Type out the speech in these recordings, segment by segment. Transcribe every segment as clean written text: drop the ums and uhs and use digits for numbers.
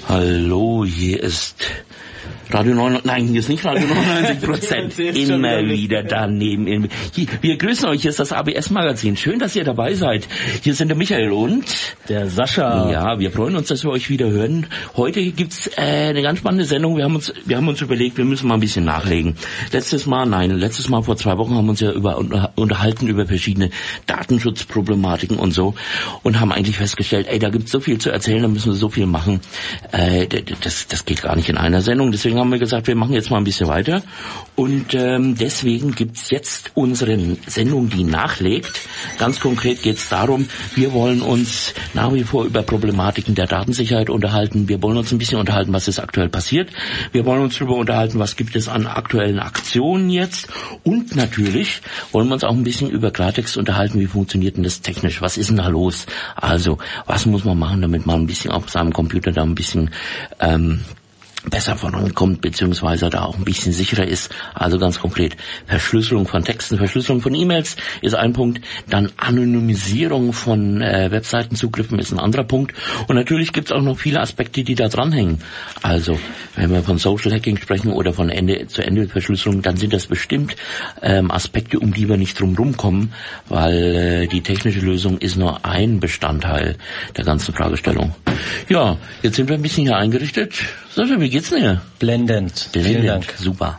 Hallo, hier ist Radio 99, nein, hier ist nicht Radio 99%, immer wieder daneben. Wir grüßen euch, hier ist das ABS-Magazin. Schön, dass ihr dabei seid. Hier sind der Michael und der Sascha. Ja, wir freuen uns, dass wir euch wieder hören. Heute gibt's eine ganz spannende Sendung. Wir haben uns überlegt, wir müssen mal ein bisschen nachlegen. Letztes Mal vor 2 Wochen haben wir uns ja unterhalten über verschiedene Datenschutzproblematiken und so und haben eigentlich festgestellt, da gibt's so viel zu erzählen, da müssen wir so viel machen. Das geht gar nicht in einer Sendung. Deswegen haben wir gesagt, wir machen jetzt mal ein bisschen weiter und deswegen gibt's jetzt unsere Sendung, die nachlegt. Ganz konkret geht's darum, wir wollen uns nach wie vor über Problematiken der Datensicherheit unterhalten. Wir wollen uns ein bisschen unterhalten, was ist aktuell passiert. Wir wollen uns darüber unterhalten, was gibt es an aktuellen Aktionen jetzt und natürlich wollen wir uns auch ein bisschen über Klartext unterhalten, wie funktioniert denn das technisch, was ist denn da los? Also, was muss man machen, damit man ein bisschen auf seinem Computer da ein bisschen besser vorankommt, beziehungsweise da auch ein bisschen sicherer ist. Also ganz konkret, Verschlüsselung von Texten, Verschlüsselung von E-Mails ist ein Punkt, dann Anonymisierung von Webseitenzugriffen ist ein anderer Punkt und natürlich gibt's auch noch viele Aspekte, die da dranhängen. Also, wenn wir von Social Hacking sprechen oder von Ende-zu-Ende-Verschlüsselung, dann sind das bestimmt Aspekte, um die wir nicht drum rumkommen, weil die technische Lösung ist nur ein Bestandteil der ganzen Fragestellung. Ja, jetzt sind wir ein bisschen hier eingerichtet. Sascha, wie geht's denn hier? Blendend. Vielen Dank. Super.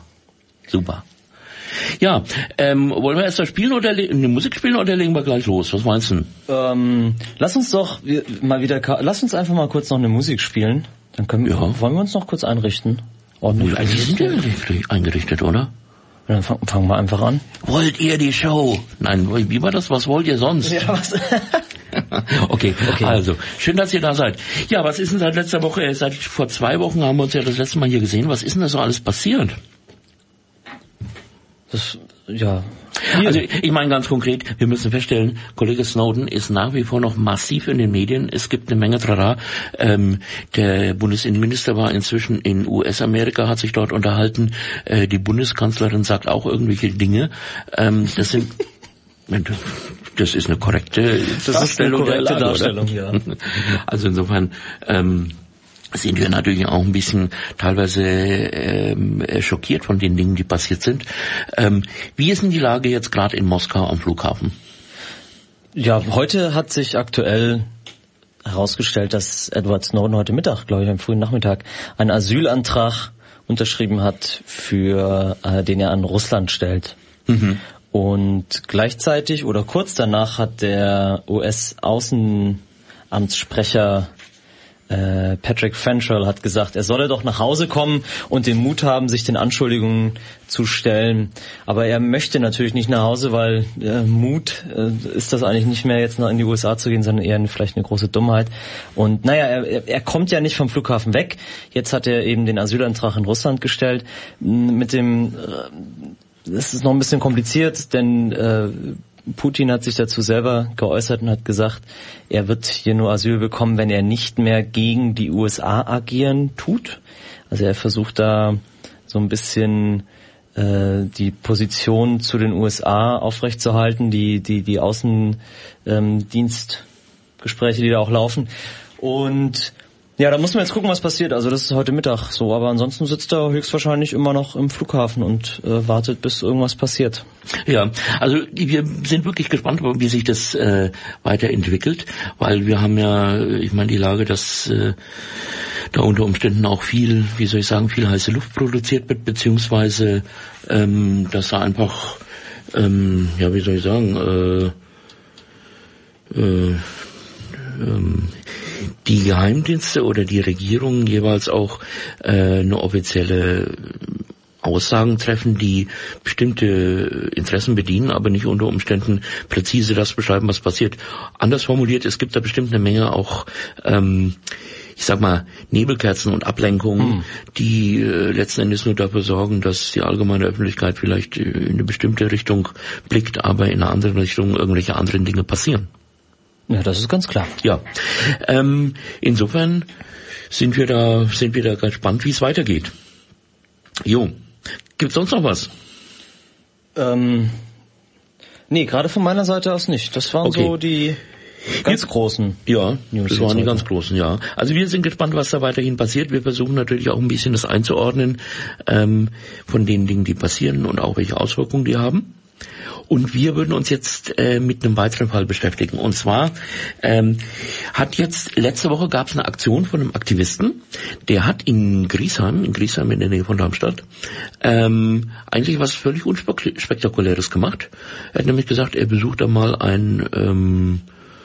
Ja, wollen wir erst mal spielen oder eine Musik spielen oder legen wir gleich los? Was meinst du? Lass uns einfach mal kurz noch eine Musik spielen. Dann können wir, wollen wir uns noch kurz einrichten? Ordentlich eingerichtet, oder? Dann fangen wir einfach an. Wollt ihr die Show? Nein, wie war das? Was wollt ihr sonst? Ja, was? Okay, also, schön, dass ihr da seid. Ja, was ist denn seit letzter Woche, seit vor 2 Wochen haben wir uns ja das letzte Mal hier gesehen, was ist denn da so alles passiert? Also, ich meine ganz konkret, wir müssen feststellen, Kollege Snowden ist nach wie vor noch massiv in den Medien, es gibt eine Menge Trara, der Bundesinnenminister war inzwischen in US-Amerika, hat sich dort unterhalten, die Bundeskanzlerin sagt auch irgendwelche Dinge, das ist eine korrekte Darstellung der Lage, ja. Also insofern sind wir natürlich auch ein bisschen teilweise schockiert von den Dingen, die passiert sind. Wie ist denn die Lage jetzt gerade in Moskau am Flughafen? Ja, heute hat sich aktuell herausgestellt, dass Edward Snowden heute Mittag, glaube ich, am frühen Nachmittag, einen Asylantrag unterschrieben hat, für den er an Russland stellt. Mhm. Und gleichzeitig oder kurz danach hat der US-Außenamtssprecher Patrick Fancherl hat gesagt, er solle doch nach Hause kommen und den Mut haben, sich den Anschuldigungen zu stellen. Aber er möchte natürlich nicht nach Hause, weil Mut ist das eigentlich nicht mehr, jetzt noch in die USA zu gehen, sondern eher vielleicht eine große Dummheit. Und er kommt ja nicht vom Flughafen weg. Jetzt hat er eben den Asylantrag in Russland gestellt. Es ist noch ein bisschen kompliziert, denn Putin hat sich dazu selber geäußert und hat gesagt, er wird hier nur Asyl bekommen, wenn er nicht mehr gegen die USA agieren tut. Also er versucht da so ein bisschen die Position zu den USA aufrechtzuerhalten, die Außendienstgespräche, die da auch laufen. Und ja, da muss man jetzt gucken, was passiert. Also das ist heute Mittag so, aber ansonsten sitzt er höchstwahrscheinlich immer noch im Flughafen und wartet, bis irgendwas passiert. Ja, also wir sind wirklich gespannt, wie sich das weiterentwickelt, weil wir haben ja, ich meine, die Lage, dass da unter Umständen auch viel heiße Luft produziert wird, beziehungsweise dass da einfach, die Geheimdienste oder die Regierungen jeweils auch eine offizielle Aussagen treffen, die bestimmte Interessen bedienen, aber nicht unter Umständen präzise das beschreiben, was passiert. Anders formuliert, es gibt da bestimmt eine Menge auch Nebelkerzen und Ablenkungen, die letzten Endes nur dafür sorgen, dass die allgemeine Öffentlichkeit vielleicht in eine bestimmte Richtung blickt, aber in einer anderen Richtung irgendwelche anderen Dinge passieren. Ja, das ist ganz klar. Ja, insofern sind wir da gespannt, wie es weitergeht. Jo, gibt's sonst noch was? Nee, gerade von meiner Seite aus nicht. Das waren so die ganz großen. Ja, News. Das waren die ganz großen, ja. Also wir sind gespannt, was da weiterhin passiert. Wir versuchen natürlich auch ein bisschen das einzuordnen, von den Dingen, die passieren und auch welche Auswirkungen die haben. Und wir würden uns jetzt mit einem weiteren Fall beschäftigen. Und zwar letzte Woche gab es eine Aktion von einem Aktivisten, der hat in Griesheim in der Nähe von Darmstadt, eigentlich was völlig unspektakuläres gemacht. Er hat nämlich gesagt, er besucht da mal eine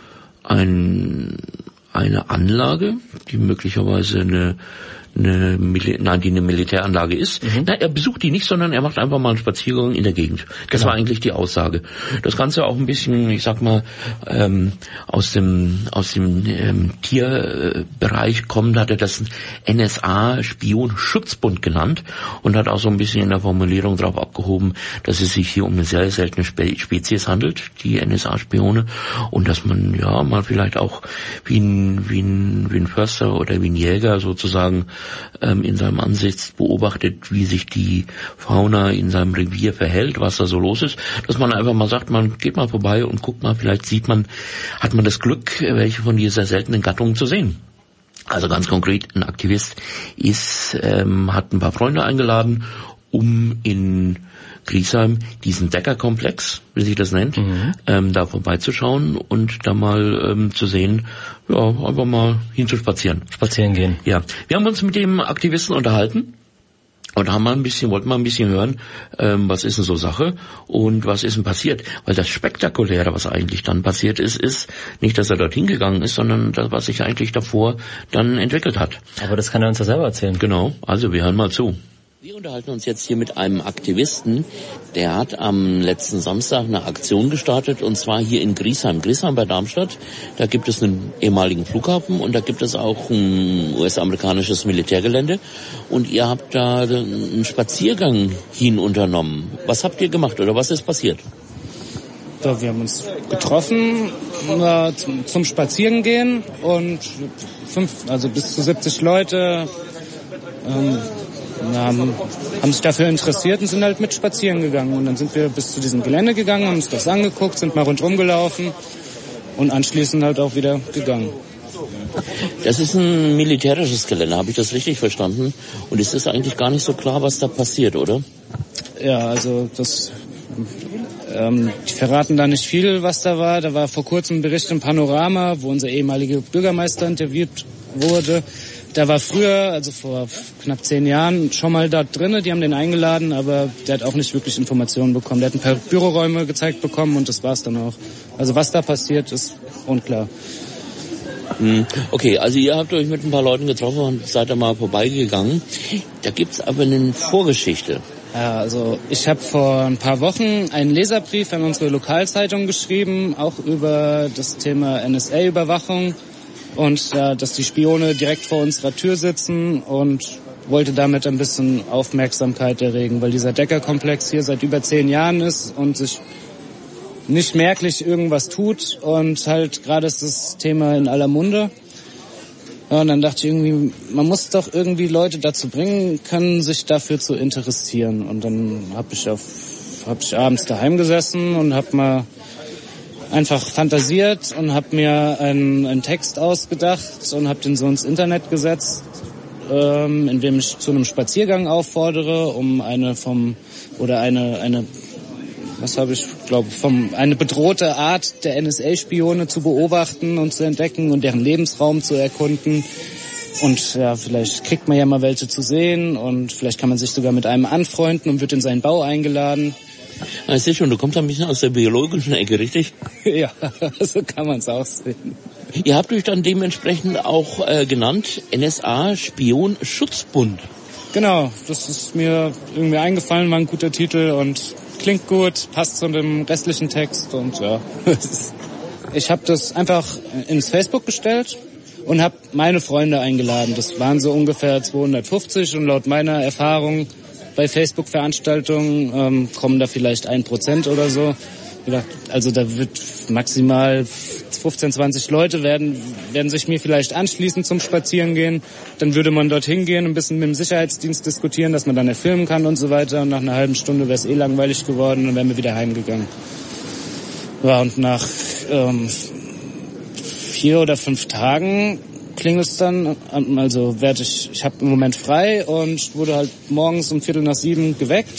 Anlage, die möglicherweise die eine Militäranlage ist. Na, er besucht die nicht, sondern er macht einfach mal einen Spaziergang in der Gegend. Das war eigentlich die Aussage. Das Ganze auch ein bisschen, ich sag mal, aus dem Tierbereich kommt, hat er das NSA-Spion-Schutzbund genannt und hat auch so ein bisschen in der Formulierung darauf abgehoben, dass es sich hier um eine sehr seltene Spezies handelt, die NSA-Spione, und dass man ja mal vielleicht auch wie ein Förster oder wie ein Jäger sozusagen in seinem Ansitz beobachtet, wie sich die Fauna in seinem Revier verhält, was da so los ist, dass man einfach mal sagt, man geht mal vorbei und guckt mal, vielleicht hat man das Glück, welche von dieser seltenen Gattungen zu sehen. Also ganz konkret, ein Aktivist hat ein paar Freunde eingeladen, um in Griesheim diesen Deckerkomplex, wie sich das nennt, da vorbeizuschauen und da mal zu sehen, ja, einfach mal hinzuspazieren. Spazieren gehen. Ja, wir haben uns mit dem Aktivisten unterhalten und wollten mal ein bisschen hören, was ist denn so Sache und was ist denn passiert. Weil das Spektakuläre, was eigentlich dann passiert ist nicht, dass er dorthin gegangen ist, sondern das, was sich eigentlich davor dann entwickelt hat. Aber das kann er uns ja selber erzählen. Genau, also wir hören mal zu. Wir unterhalten uns jetzt hier mit einem Aktivisten, der hat am letzten Samstag eine Aktion gestartet, und zwar hier in Griesheim bei Darmstadt. Da gibt es einen ehemaligen Flughafen und da gibt es auch ein US-amerikanisches Militärgelände, und ihr habt da einen Spaziergang hin unternommen. Was habt ihr gemacht oder was ist passiert? Ja, wir haben uns getroffen zum Spazierengehen und bis zu 70 Leute haben sich dafür interessiert und sind halt mit spazieren gegangen. Und dann sind wir bis zu diesem Gelände gegangen, haben uns das angeguckt, sind mal rundherum gelaufen und anschließend halt auch wieder gegangen. Das ist ein militärisches Gelände, habe ich das richtig verstanden? Und es ist eigentlich gar nicht so klar, was da passiert, oder? Ja, also die verraten da nicht viel, was da war. Da war vor kurzem ein Bericht im Panorama, wo unser ehemaliger Bürgermeister interviewt wurde. Der war früher, also vor knapp 10 Jahren, schon mal da drinnen. Die haben den eingeladen, aber der hat auch nicht wirklich Informationen bekommen. Der hat ein paar Büroräume gezeigt bekommen und das war's dann auch. Also was da passiert, ist unklar. Okay, also ihr habt euch mit ein paar Leuten getroffen und seid da mal vorbeigegangen. Da gibt's aber eine Vorgeschichte. Ja, also ich habe vor ein paar Wochen einen Leserbrief an unsere Lokalzeitung geschrieben, auch über das Thema NSA-Überwachung. Und dass die Spione direkt vor unserer Tür sitzen, und wollte damit ein bisschen Aufmerksamkeit erregen, weil dieser Deckerkomplex hier seit über 10 Jahren ist und sich nicht merklich irgendwas tut, und halt gerade ist das Thema in aller Munde. Ja, und dann dachte ich irgendwie, man muss doch irgendwie Leute dazu bringen können, sich dafür zu interessieren. Und dann hab ich abends daheim gesessen und hab mal einfach fantasiert und habe mir einen Text ausgedacht und habe den so ins Internet gesetzt, in dem ich zu einem Spaziergang auffordere, um eine bedrohte Art der NSA-Spione zu beobachten und zu entdecken und deren Lebensraum zu erkunden. Und ja, vielleicht kriegt man ja mal welche zu sehen und vielleicht kann man sich sogar mit einem anfreunden und wird in seinen Bau eingeladen. Ich sehe schon, du kommst ein bisschen aus der biologischen Ecke, richtig? Ja, so kann man es auch sehen. Ihr habt euch dann dementsprechend auch genannt NSA-Spion-Schutzbund. Genau, das ist mir irgendwie eingefallen, war ein guter Titel und klingt gut, passt zu dem restlichen Text und ja. Ich habe das einfach ins Facebook gestellt und habe meine Freunde eingeladen. Das waren so ungefähr 250 und laut meiner Erfahrung bei Facebook-Veranstaltungen kommen da vielleicht 1% oder so. Also da wird maximal 15, 20 Leute werden sich mir vielleicht anschließen zum Spazierengehen. Dann würde man dorthin gehen, ein bisschen mit dem Sicherheitsdienst diskutieren, dass man dann filmen kann und so weiter. Und nach einer halben Stunde wäre es langweilig geworden und dann wären wir wieder heimgegangen. Ja, und nach 4 oder 5 Tagen klingelt es dann, also ich habe im Moment frei und wurde halt morgens um 6:45 geweckt.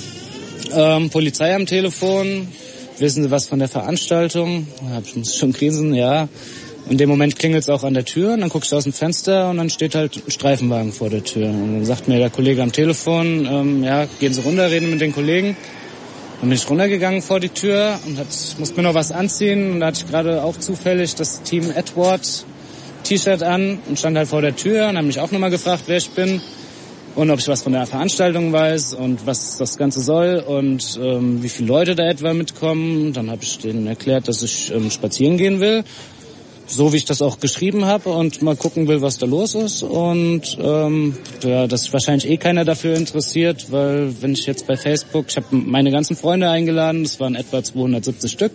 Polizei am Telefon, wissen Sie was von der Veranstaltung? Ich muss schon grinsen, ja. In dem Moment klingelt es auch an der Tür und dann guckst du aus dem Fenster und dann steht halt ein Streifenwagen vor der Tür. Und dann sagt mir der Kollege am Telefon, gehen Sie runter, reden mit den Kollegen. Dann bin ich runtergegangen vor die Tür und musste mir noch was anziehen. Und da hatte ich gerade auch zufällig das Team Edward T-Shirt an und stand halt vor der Tür und haben mich auch nochmal gefragt, wer ich bin und ob ich was von der Veranstaltung weiß und was das Ganze soll und wie viele Leute da etwa mitkommen. Dann habe ich denen erklärt, dass ich spazieren gehen will, so wie ich das auch geschrieben habe und mal gucken will, was da los ist. Und dass sich wahrscheinlich keiner dafür interessiert, weil wenn ich jetzt bei Facebook, ich habe meine ganzen Freunde eingeladen, das waren etwa 270 Stück.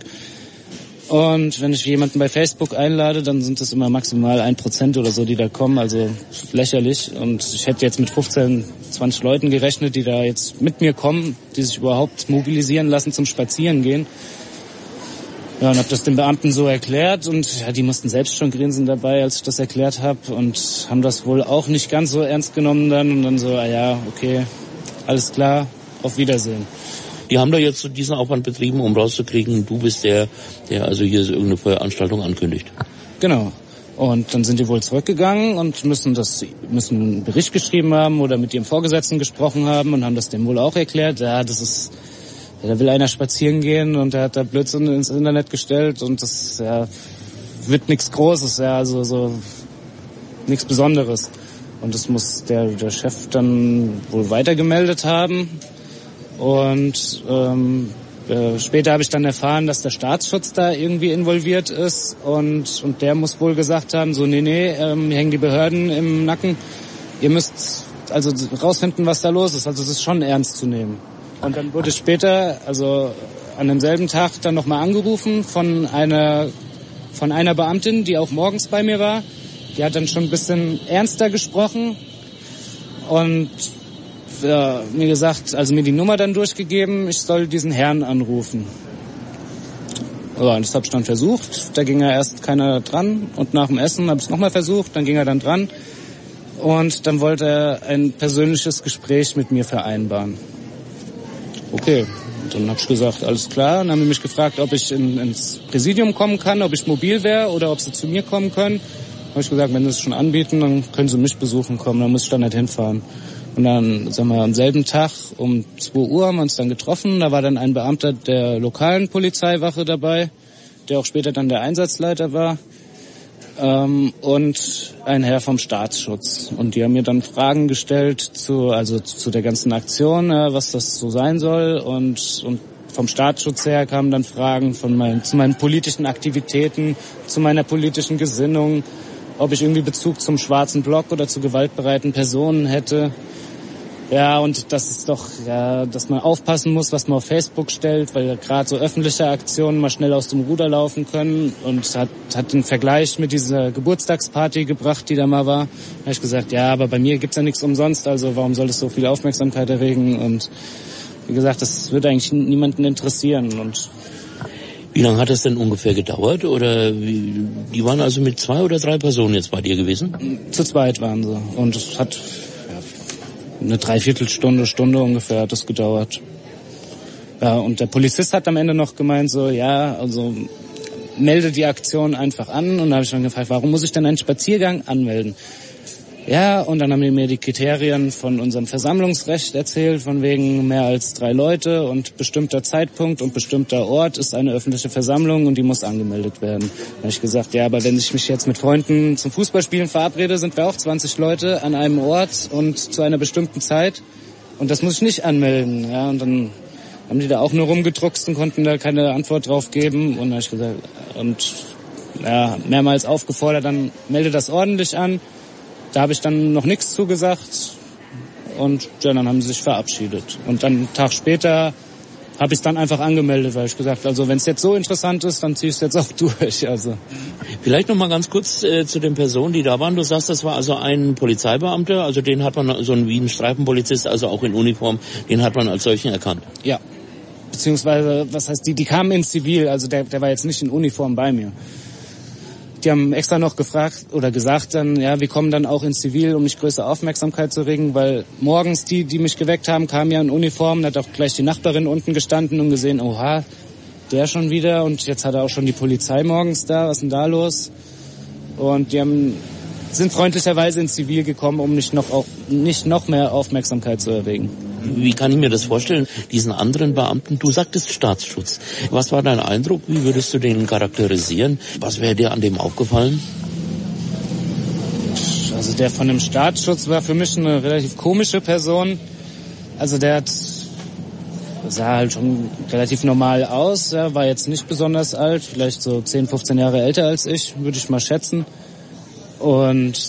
Und wenn ich jemanden bei Facebook einlade, dann sind es immer maximal 1% oder so, die da kommen, also lächerlich. Und ich hätte jetzt mit 15, 20 Leuten gerechnet, die da jetzt mit mir kommen, die sich überhaupt mobilisieren lassen zum Spazierengehen. Ja, und habe das den Beamten so erklärt und ja, die mussten selbst schon grinsen dabei, als ich das erklärt habe und haben das wohl auch nicht ganz so ernst genommen dann und dann so, okay, alles klar, auf Wiedersehen. Die haben da jetzt so diesen Aufwand betrieben, um rauszukriegen, du bist der also hier so irgendeine Veranstaltung ankündigt. Genau. Und dann sind die wohl zurückgegangen und müssen einen Bericht geschrieben haben oder mit ihrem Vorgesetzten gesprochen haben und haben das dem wohl auch erklärt. Ja, da will einer spazieren gehen und der hat da Blödsinn ins Internet gestellt und das wird nichts Großes, also so nichts Besonderes. Und das muss der Chef dann wohl weitergemeldet haben. Und später habe ich dann erfahren, dass der Staatsschutz da irgendwie involviert ist und der muss wohl gesagt haben, so mir hängen die Behörden im Nacken, ihr müsst also rausfinden, was da los ist, also es ist schon ernst zu nehmen. Und dann wurde später, also an demselben Tag dann nochmal angerufen von einer Beamtin, die auch morgens bei mir war, die hat dann schon ein bisschen ernster gesprochen und mir gesagt, also mir die Nummer dann durchgegeben, ich soll diesen Herrn anrufen. Ja, und das habe ich dann versucht. Da ging ja erst keiner dran und nach dem Essen habe ich es nochmal versucht, dann ging er dann dran und dann wollte er ein persönliches Gespräch mit mir vereinbaren. Okay, und dann habe ich gesagt, alles klar. Und dann haben die mich gefragt, ob ich ins Präsidium kommen kann, ob ich mobil wäre oder ob sie zu mir kommen können. Habe ich gesagt, wenn sie es schon anbieten, dann können sie mich besuchen kommen, dann muss ich dann nicht hinfahren. Und dann, am selben Tag um 2 Uhr haben wir uns dann getroffen. Da war dann ein Beamter der lokalen Polizeiwache dabei, der auch später dann der Einsatzleiter war, und ein Herr vom Staatsschutz. Und die haben mir dann Fragen gestellt zu der ganzen Aktion, was das so sein soll. Und vom Staatsschutz her kamen dann Fragen zu meinen politischen Aktivitäten, zu meiner politischen Gesinnung, ob ich irgendwie Bezug zum schwarzen Block oder zu gewaltbereiten Personen hätte. Ja, und das ist doch, dass man aufpassen muss, was man auf Facebook stellt, weil gerade so öffentliche Aktionen mal schnell aus dem Ruder laufen können. Und hat den Vergleich mit dieser Geburtstagsparty gebracht, die da mal war. Da habe ich gesagt, aber bei mir gibt's ja nichts umsonst, also warum soll es so viel Aufmerksamkeit erregen? Und wie gesagt, das wird eigentlich niemanden interessieren. Und wie lange hat das denn ungefähr gedauert? Oder die waren also mit 2 oder 3 Personen jetzt bei dir gewesen? Zu zweit waren sie. Und es hat eine Dreiviertelstunde ungefähr hat das gedauert. Ja, und der Polizist hat am Ende noch gemeint so, also melde die Aktion einfach an. Und da habe ich dann gefragt, warum muss ich denn einen Spaziergang anmelden? Ja, und dann haben die mir die Kriterien von unserem Versammlungsrecht erzählt, von wegen mehr als 3 Leute und bestimmter Zeitpunkt und bestimmter Ort ist eine öffentliche Versammlung und die muss angemeldet werden. Da habe ich gesagt, aber wenn ich mich jetzt mit Freunden zum Fußballspielen verabrede, sind wir auch 20 Leute an einem Ort und zu einer bestimmten Zeit und das muss ich nicht anmelden. Ja, und dann haben die da auch nur rumgedruckst und konnten da keine Antwort drauf geben und da habe ich gesagt, mehrmals aufgefordert, dann melde das ordentlich an. Da habe ich dann noch nichts zugesagt und dann haben sie sich verabschiedet. Und dann einen Tag später habe ich es dann einfach angemeldet, weil ich gesagt, also wenn es jetzt so interessant ist, dann ziehe ich es jetzt auch durch. Also vielleicht noch mal ganz kurz zu den Personen, die da waren. Du sagst, das war also ein Polizeibeamter, also den hat man wie ein Streifenpolizist, also auch in Uniform, den hat man als solchen erkannt. Ja, beziehungsweise, was heißt, die kamen in Zivil, also der war jetzt nicht in Uniform bei mir. die haben extra noch gefragt oder gesagt dann, ja, wir kommen dann auch in Zivil, um nicht größere Aufmerksamkeit zu regen, weil morgens die mich geweckt haben, kamen ja in Uniform, da hat auch gleich die Nachbarin unten gestanden und gesehen, oha, der schon wieder und jetzt hat er auch schon die Polizei morgens da, was ist denn da los? Und die sind freundlicherweise in Zivil gekommen, um nicht noch mehr Aufmerksamkeit zu erregen. Wie kann ich mir das vorstellen, diesen anderen Beamten? Du sagtest Staatsschutz. Was war dein Eindruck? Wie würdest du den charakterisieren? Was wäre dir an dem aufgefallen? Also der von dem Staatsschutz war für mich eine relativ komische Person. Also der sah halt schon relativ normal aus, ja, war jetzt nicht besonders alt, vielleicht so 10, 15 Jahre älter als ich, würde ich mal schätzen. Und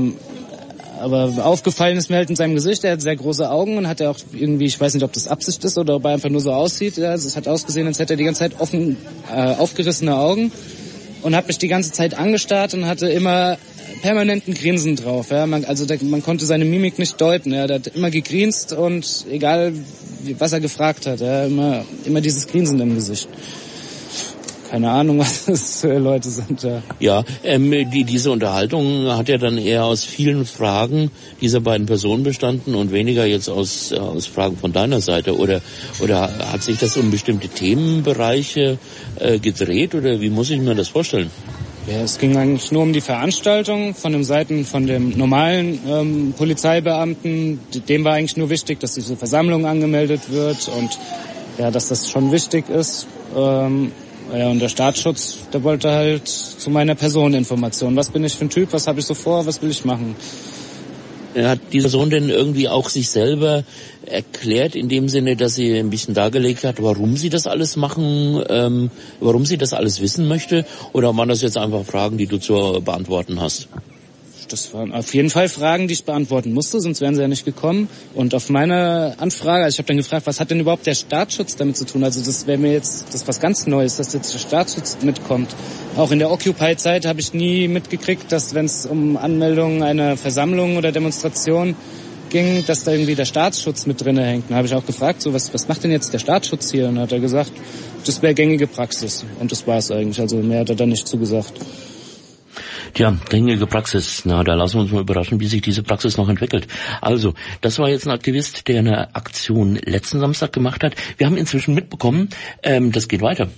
aber aufgefallen ist mir halt in seinem Gesicht, er hat sehr große Augen und hat auch irgendwie, ich weiß nicht, ob das Absicht ist oder ob er einfach nur so aussieht. Ja, also es hat ausgesehen, als hätte er die ganze Zeit aufgerissene Augen und hat mich die ganze Zeit angestarrt und hatte immer permanenten Grinsen drauf. Ja. Man konnte seine Mimik nicht deuten. Ja. Der hat immer gegrinst und egal, was er gefragt hat, ja, immer dieses Grinsen im Gesicht. Keine Ahnung, was das für Leute sind da. Ja, diese Unterhaltung hat ja dann eher aus vielen Fragen dieser beiden Personen bestanden und weniger jetzt aus Fragen von deiner Seite. Oder hat sich das um bestimmte Themenbereiche gedreht oder wie muss ich mir das vorstellen? Ja, es ging eigentlich nur um die Veranstaltung von den Seiten von dem normalen Polizeibeamten. Dem war eigentlich nur wichtig, dass diese Versammlung angemeldet wird und ja, dass das schon wichtig ist. Ja, und der Staatsschutz, der wollte halt zu meiner Person Informationen. Was bin ich für ein Typ, was habe ich so vor, was will ich machen? Hat die Person denn irgendwie auch sich selber erklärt, in dem Sinne, dass sie ein bisschen dargelegt hat, warum sie das alles machen, warum sie das alles wissen möchte? Oder waren das jetzt einfach Fragen, die du zu beantworten hast? Das waren auf jeden Fall Fragen, die ich beantworten musste, sonst wären sie ja nicht gekommen. Und auf meine Anfrage, also ich habe dann gefragt, was hat denn überhaupt der Staatsschutz damit zu tun? Also das wäre mir jetzt das was ganz Neues, dass jetzt der Staatsschutz mitkommt. Auch in der Occupy-Zeit habe ich nie mitgekriegt, dass wenn es um Anmeldungen einer Versammlung oder Demonstration ging, dass da irgendwie der Staatsschutz mit drinne hängt. Da habe ich auch gefragt, so was macht denn jetzt der Staatsschutz hier? Und dann hat er gesagt, das wäre gängige Praxis. Und das war es eigentlich. Also mehr hat er dann nicht zugesagt. Tja, gängige Praxis. Na, da lassen wir uns mal überraschen, wie sich diese Praxis noch entwickelt. Also, das war jetzt ein Aktivist, der eine Aktion letzten Samstag gemacht hat. Wir haben inzwischen mitbekommen, das geht weiter.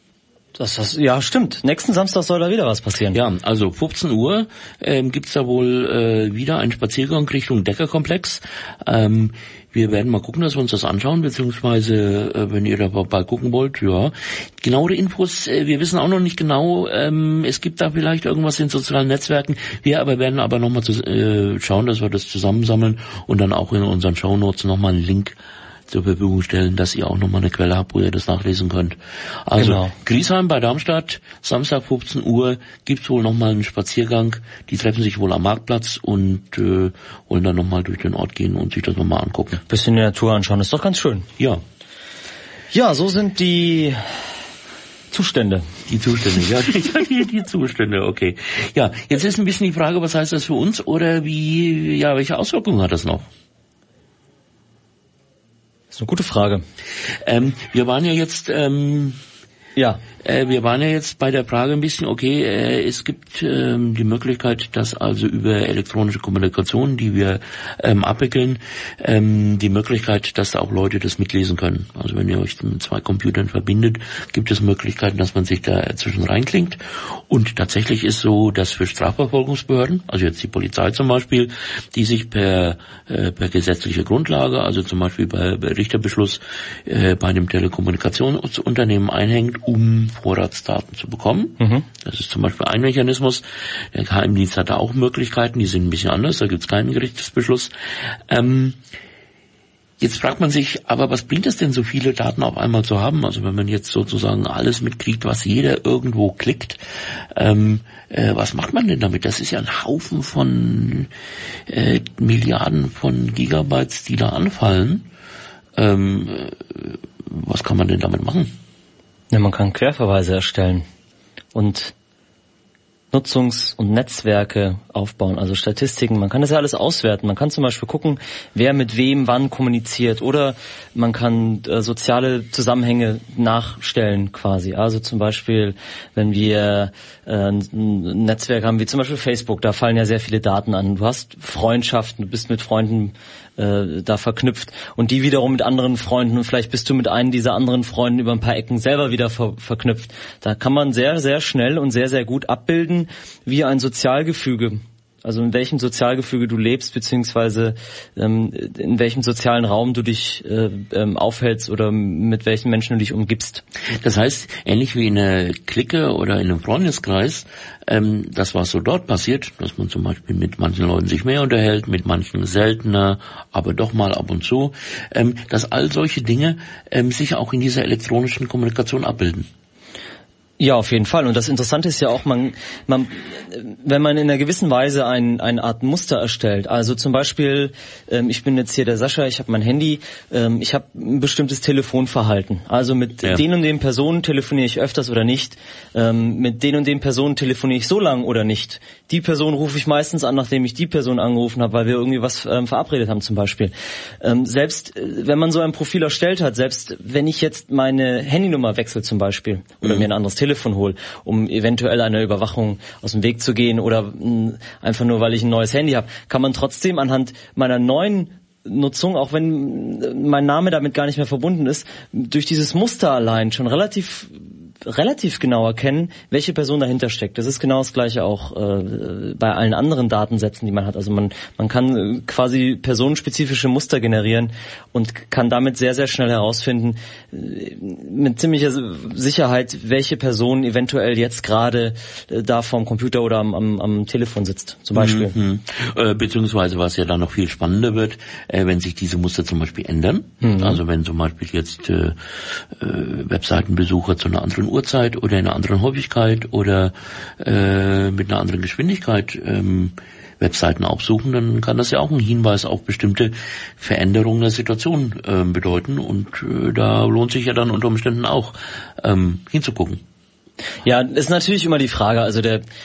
Ja, stimmt. Nächsten Samstag soll da wieder was passieren. Ja, also 15 Uhr gibt's da wohl wieder einen Spaziergang Richtung Deckerkomplex. Wir werden mal gucken, dass wir uns das anschauen, beziehungsweise wenn ihr da bald gucken wollt, ja. Genauere Infos, wir wissen auch noch nicht genau, es gibt da vielleicht irgendwas in sozialen Netzwerken. Wir werden aber nochmal schauen, dass wir das zusammensammeln und dann auch in unseren Shownotes nochmal einen Link zur Verfügung stellen, dass ihr auch nochmal eine Quelle habt, wo ihr das nachlesen könnt. Also genau. Griesheim bei Darmstadt, Samstag 15 Uhr, gibt's wohl nochmal einen Spaziergang. Die treffen sich wohl am Marktplatz und wollen dann nochmal durch den Ort gehen und sich das nochmal angucken. Bisschen die Natur anschauen, ist doch ganz schön. Ja. Ja, so sind die Zustände. Die Zustände, okay. Ja, jetzt ist ein bisschen die Frage, was heißt das für uns oder welche Auswirkungen hat das noch? Das ist eine gute Frage. Wir waren ja jetzt wir waren ja jetzt bei der Frage ein bisschen, okay, es gibt die Möglichkeit, dass also über elektronische Kommunikation, die wir abwickeln, die Möglichkeit, dass da auch Leute das mitlesen können. Also wenn ihr euch mit 2 Computern verbindet, gibt es Möglichkeiten, dass man sich da zwischen reinklingt. Und tatsächlich ist so, dass für Strafverfolgungsbehörden, also jetzt die Polizei zum Beispiel, die sich per gesetzlicher Grundlage, also zum Beispiel bei Richterbeschluss bei einem Telekommunikationsunternehmen einhängt, um Vorratsdaten zu bekommen. Mhm. Das ist zum Beispiel ein Mechanismus. Der Geheimdienst hat da auch Möglichkeiten, die sind ein bisschen anders, da gibt es keinen Gerichtsbeschluss. Jetzt fragt man sich, aber was bringt es denn, so viele Daten auf einmal zu haben? Also wenn man jetzt sozusagen alles mitkriegt, was jeder irgendwo klickt, was macht man denn damit? Das ist ja ein Haufen von Milliarden von Gigabytes, die da anfallen. Was kann man denn damit machen? Ja, man kann Querverweise erstellen und Nutzungs- und Netzwerke aufbauen, also Statistiken. Man kann das ja alles auswerten. Man kann zum Beispiel gucken, wer mit wem wann kommuniziert, oder man kann soziale Zusammenhänge nachstellen quasi. Also zum Beispiel, wenn wir ein Netzwerk haben wie zum Beispiel Facebook, da fallen ja sehr viele Daten an. Du hast Freundschaften, du bist mit Freunden da verknüpft und die wiederum mit anderen Freunden, und vielleicht bist du mit einem dieser anderen Freunden über ein paar Ecken selber wieder verknüpft. Da kann man sehr, sehr schnell und sehr, sehr gut abbilden, wie ein Sozialgefüge, also in welchem Sozialgefüge du lebst, beziehungsweise in welchem sozialen Raum du dich aufhältst oder mit welchen Menschen du dich umgibst. Das heißt, ähnlich wie in einer Clique oder in einem Freundeskreis, das, was so dort passiert, dass man zum Beispiel mit manchen Leuten sich mehr unterhält, mit manchen seltener, aber doch mal ab und zu, dass all solche Dinge sich auch in dieser elektronischen Kommunikation abbilden. Ja, auf jeden Fall. Und das Interessante ist ja auch, wenn man in einer gewissen Weise eine Art Muster erstellt. Also zum Beispiel, ich bin jetzt hier der Sascha, ich habe mein Handy, ich habe ein bestimmtes Telefonverhalten. Also mit den und den Personen telefoniere ich öfters oder nicht. Mit den und den Personen telefoniere ich so lang oder nicht. Die Person rufe ich meistens an, nachdem ich die Person angerufen habe, weil wir irgendwie was verabredet haben zum Beispiel. Selbst wenn man so ein Profil erstellt hat, selbst wenn ich jetzt meine Handynummer wechsle zum Beispiel oder mir ein anderes Telefon hole, um eventuell einer Überwachung aus dem Weg zu gehen oder einfach nur, weil ich ein neues Handy habe, kann man trotzdem anhand meiner neuen Nutzung, auch wenn mein Name damit gar nicht mehr verbunden ist, durch dieses Muster allein schon relativ genau erkennen, welche Person dahinter steckt. Das ist genau das Gleiche auch bei allen anderen Datensätzen, die man hat. Also man kann quasi personenspezifische Muster generieren und kann damit sehr, sehr schnell herausfinden, mit ziemlicher Sicherheit, welche Person eventuell jetzt gerade da vorm Computer oder am Telefon sitzt, zum Beispiel. Beziehungsweise, was ja dann noch viel spannender wird, wenn sich diese Muster zum Beispiel ändern. Also wenn zum Beispiel jetzt Webseitenbesucher zu einer anderen Uhrzeit oder in einer anderen Häufigkeit oder mit einer anderen Geschwindigkeit Webseiten aufsuchen, dann kann das ja auch einen Hinweis auf bestimmte Veränderungen der Situation bedeuten, und da lohnt sich ja dann unter Umständen auch hinzugucken. Ja, ist natürlich immer die Frage, also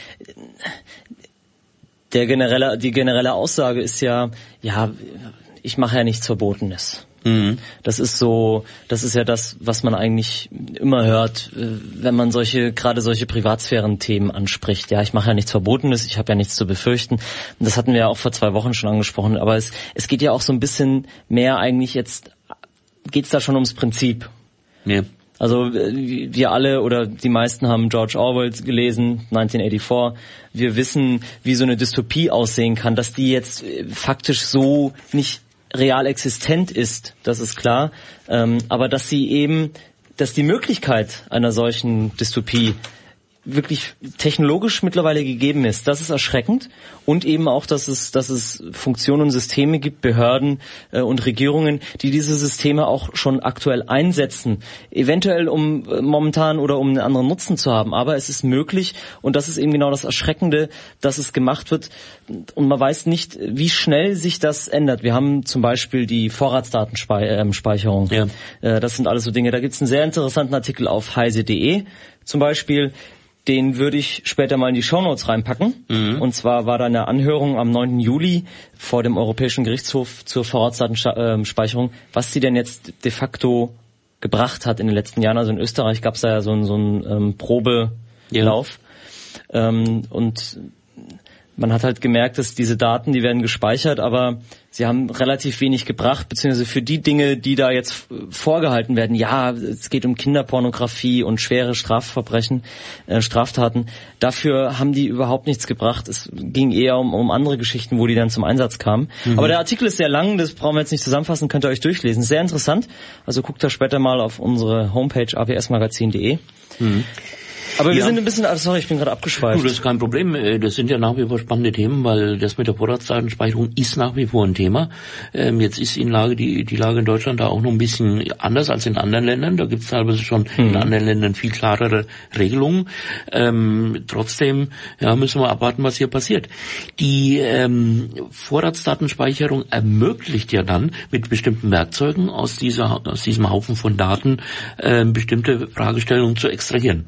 die generelle Aussage ist ja, ich mache ja nichts Verbotenes. Das ist ja das, was man eigentlich immer hört, wenn man gerade solche Privatsphären-Themen anspricht. Ja, ich mache ja nichts Verbotenes, ich habe ja nichts zu befürchten. Und das hatten wir ja auch vor 2 Wochen schon angesprochen. Aber es geht ja auch so ein bisschen mehr eigentlich, jetzt geht's da schon ums Prinzip. Ja. Also wir alle oder die meisten haben George Orwell gelesen, 1984. Wir wissen, wie so eine Dystopie aussehen kann, dass die jetzt faktisch so nicht real existent ist, das ist klar, aber dass die Möglichkeit einer solchen Dystopie wirklich technologisch mittlerweile gegeben ist, das ist erschreckend, und eben auch, dass es Funktionen und Systeme gibt, Behörden und Regierungen, die diese Systeme auch schon aktuell einsetzen, eventuell um momentan oder um einen anderen Nutzen zu haben, aber es ist möglich, und das ist eben genau das Erschreckende, dass es gemacht wird, und man weiß nicht, wie schnell sich das ändert. Wir haben zum Beispiel die Vorratsdatenspeicherung. Ja. Das sind alles so Dinge. Da gibt es einen sehr interessanten Artikel auf heise.de zum Beispiel. Den würde ich später mal in die Shownotes reinpacken. Und zwar war da eine Anhörung am 9. Juli vor dem Europäischen Gerichtshof zur Vorratsdatenspeicherung, was sie denn jetzt de facto gebracht hat in den letzten Jahren. Also in Österreich gab es da ja so einen Probelauf. Ja. Und man hat halt gemerkt, dass diese Daten, die werden gespeichert, aber sie haben relativ wenig gebracht, beziehungsweise für die Dinge, die da jetzt vorgehalten werden, ja, es geht um Kinderpornografie und schwere Straftaten, dafür haben die überhaupt nichts gebracht. Es ging eher um andere Geschichten, wo die dann zum Einsatz kamen. Aber der Artikel ist sehr lang, das brauchen wir jetzt nicht zusammenfassen, könnt ihr euch durchlesen. Sehr interessant, also guckt da später mal auf unsere Homepage absmagazin.de. Aber wir sind ein bisschen, sorry, ich bin gerade abgeschweift. Das ist kein Problem. Das sind ja nach wie vor spannende Themen, weil das mit der Vorratsdatenspeicherung ist nach wie vor ein Thema. Jetzt ist die Lage in Deutschland da auch noch ein bisschen anders als in anderen Ländern. Da gibt es teilweise schon in anderen Ländern viel klarere Regelungen. Trotzdem müssen wir abwarten, was hier passiert. Die Vorratsdatenspeicherung ermöglicht ja dann mit bestimmten Werkzeugen aus diesem Haufen von Daten bestimmte Fragestellungen zu extrahieren. Nicht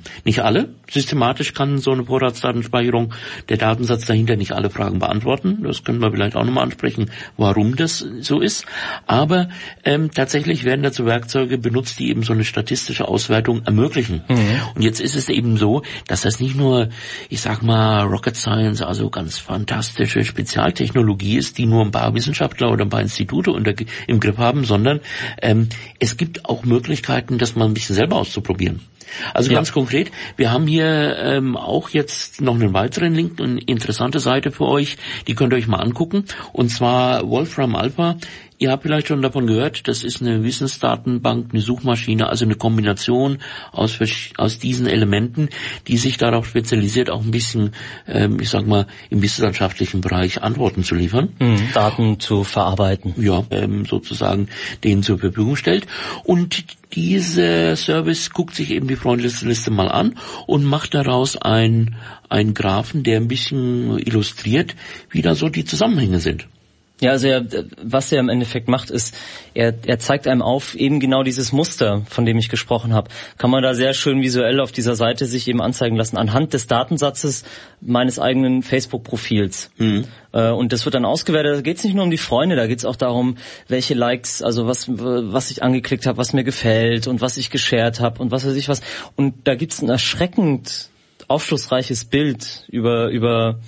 alle. Systematisch kann so eine Vorratsdatenspeicherung, der Datensatz dahinter, nicht alle Fragen beantworten. Das können wir vielleicht auch nochmal ansprechen, warum das so ist. Aber tatsächlich werden dazu Werkzeuge benutzt, die eben so eine statistische Auswertung ermöglichen. Und jetzt ist es eben so, dass das nicht nur, ich sag mal, Rocket Science, also ganz fantastische Spezialtechnologie ist, die nur ein paar Wissenschaftler oder ein paar Institute im Griff haben, sondern es gibt auch Möglichkeiten, das mal ein bisschen selber auszuprobieren. Also ganz konkret, wir haben hier auch jetzt noch einen weiteren Link, eine interessante Seite für euch, die könnt ihr euch mal angucken, und zwar Wolfram Alpha. Ihr habt vielleicht schon davon gehört, das ist eine Wissensdatenbank, eine Suchmaschine, also eine Kombination aus diesen Elementen, die sich darauf spezialisiert, auch ein bisschen, ich sag mal, im wissenschaftlichen Bereich Antworten zu liefern. Daten zu verarbeiten. Ja, sozusagen denen zur Verfügung stellt. Und dieser Service guckt sich eben die Freundesliste mal an und macht daraus einen Graphen, der ein bisschen illustriert, wie da so die Zusammenhänge sind. Ja, also was er im Endeffekt macht, ist, er zeigt einem auf eben genau dieses Muster, von dem ich gesprochen habe. Kann man da sehr schön visuell auf dieser Seite sich eben anzeigen lassen, anhand des Datensatzes meines eigenen Facebook-Profils. Und das wird dann ausgewertet. Da geht es nicht nur um die Freunde, da geht es auch darum, welche Likes, also was ich angeklickt habe, was mir gefällt und was ich geshared habe und was weiß ich was. Und da gibt es ein erschreckend aufschlussreiches Bild über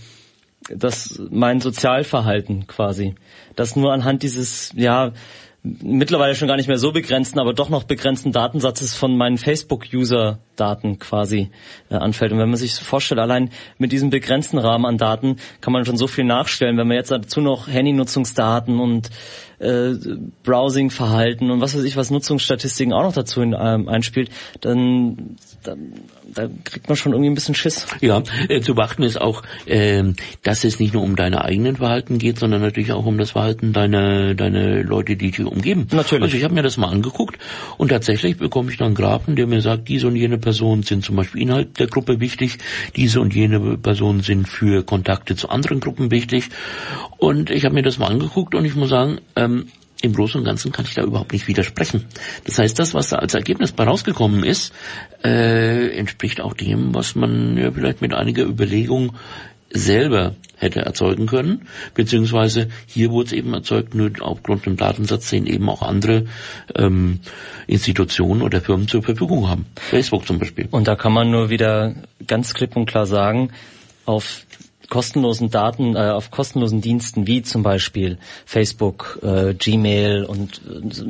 mein Sozialverhalten quasi, das nur anhand dieses, mittlerweile schon gar nicht mehr so begrenzten, aber doch noch begrenzten Datensatzes von meinen Facebook-User-Daten quasi anfällt. Und wenn man sich so vorstellt, allein mit diesem begrenzten Rahmen an Daten kann man schon so viel nachstellen. Wenn man jetzt dazu noch Handynutzungsdaten und Browsing-Verhalten und was weiß ich, was Nutzungsstatistiken auch noch dazu einspielt, dann da kriegt man schon irgendwie ein bisschen Schiss. Ja, zu beachten ist auch, dass es nicht nur um deine eigenen Verhalten geht, sondern natürlich auch um das Verhalten deiner Leute, die dich umgeben. Natürlich. Also ich habe mir das mal angeguckt und tatsächlich bekomme ich dann einen Graphen, der mir sagt, diese und jene Personen sind zum Beispiel innerhalb der Gruppe wichtig, diese und jene Personen sind für Kontakte zu anderen Gruppen wichtig. Und ich habe mir das mal angeguckt und ich muss sagen, im Großen und Ganzen kann ich da überhaupt nicht widersprechen. Das heißt, das, was da als Ergebnis bei rausgekommen ist, entspricht auch dem, was man ja vielleicht mit einiger Überlegung selber hätte erzeugen können, beziehungsweise hier wurde es eben erzeugt, nur aufgrund dem Datensatz, den eben auch andere Institutionen oder Firmen zur Verfügung haben. Facebook zum Beispiel. Und da kann man nur wieder ganz klipp und klar sagen, auf kostenlosen Diensten wie zum Beispiel Facebook, Gmail und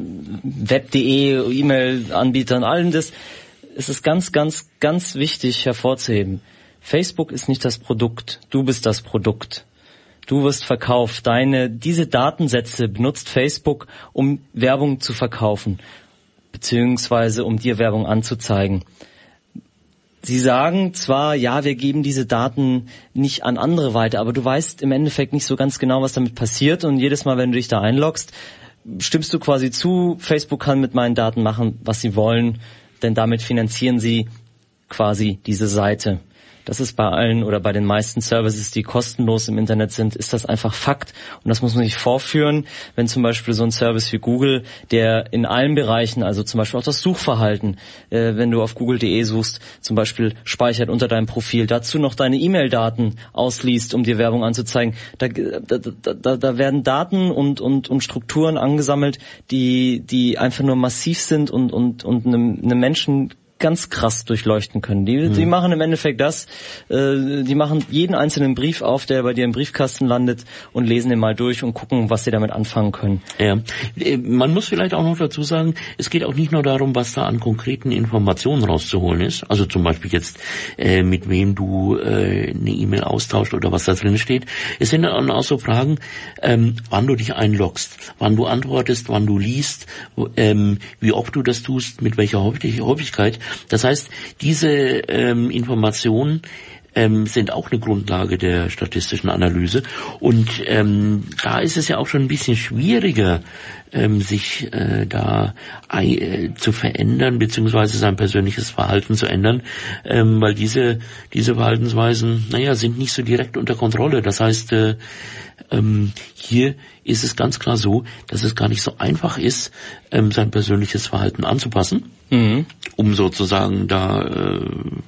Web.de, E-Mail-Anbietern, allem das, ist es ganz, ganz, ganz wichtig hervorzuheben. Facebook ist nicht das Produkt, du bist das Produkt. Du wirst verkauft. Diese Datensätze benutzt Facebook, um Werbung zu verkaufen, beziehungsweise um dir Werbung anzuzeigen. Sie sagen zwar, ja, wir geben diese Daten nicht an andere weiter, aber du weißt im Endeffekt nicht so ganz genau, was damit passiert, und jedes Mal, wenn du dich da einloggst, stimmst du quasi zu, Facebook kann mit meinen Daten machen, was sie wollen, denn damit finanzieren sie quasi diese Seite. Das ist bei allen oder bei den meisten Services, die kostenlos im Internet sind, ist das einfach Fakt. Und das muss man sich vorführen, wenn zum Beispiel so ein Service wie Google, der in allen Bereichen, also zum Beispiel auch das Suchverhalten, wenn du auf google.de suchst, zum Beispiel speichert unter deinem Profil, dazu noch deine E-Mail-Daten ausliest, um dir Werbung anzuzeigen. Da werden Daten und Strukturen angesammelt, die einfach nur massiv sind und einem Menschen ganz krass durchleuchten können. Die machen im Endeffekt das, die machen jeden einzelnen Brief auf, der bei dir im Briefkasten landet, und lesen den mal durch und gucken, was sie damit anfangen können. Ja, man muss vielleicht auch noch dazu sagen, es geht auch nicht nur darum, was da an konkreten Informationen rauszuholen ist, also zum Beispiel jetzt, mit wem du eine E-Mail austauscht oder was da drin steht. Es sind dann auch so Fragen, wann du dich einloggst, wann du antwortest, wann du liest, wie oft du das tust, mit welcher Häufigkeit. Das heißt, diese Informationen sind auch eine Grundlage der statistischen Analyse, und da ist es ja auch schon ein bisschen schwieriger, sich da zu verändern, beziehungsweise sein persönliches Verhalten zu ändern, weil diese Verhaltensweisen, sind nicht so direkt unter Kontrolle. Das heißt, hier ist es ganz klar so, dass es gar nicht so einfach ist, sein persönliches Verhalten anzupassen. um sozusagen da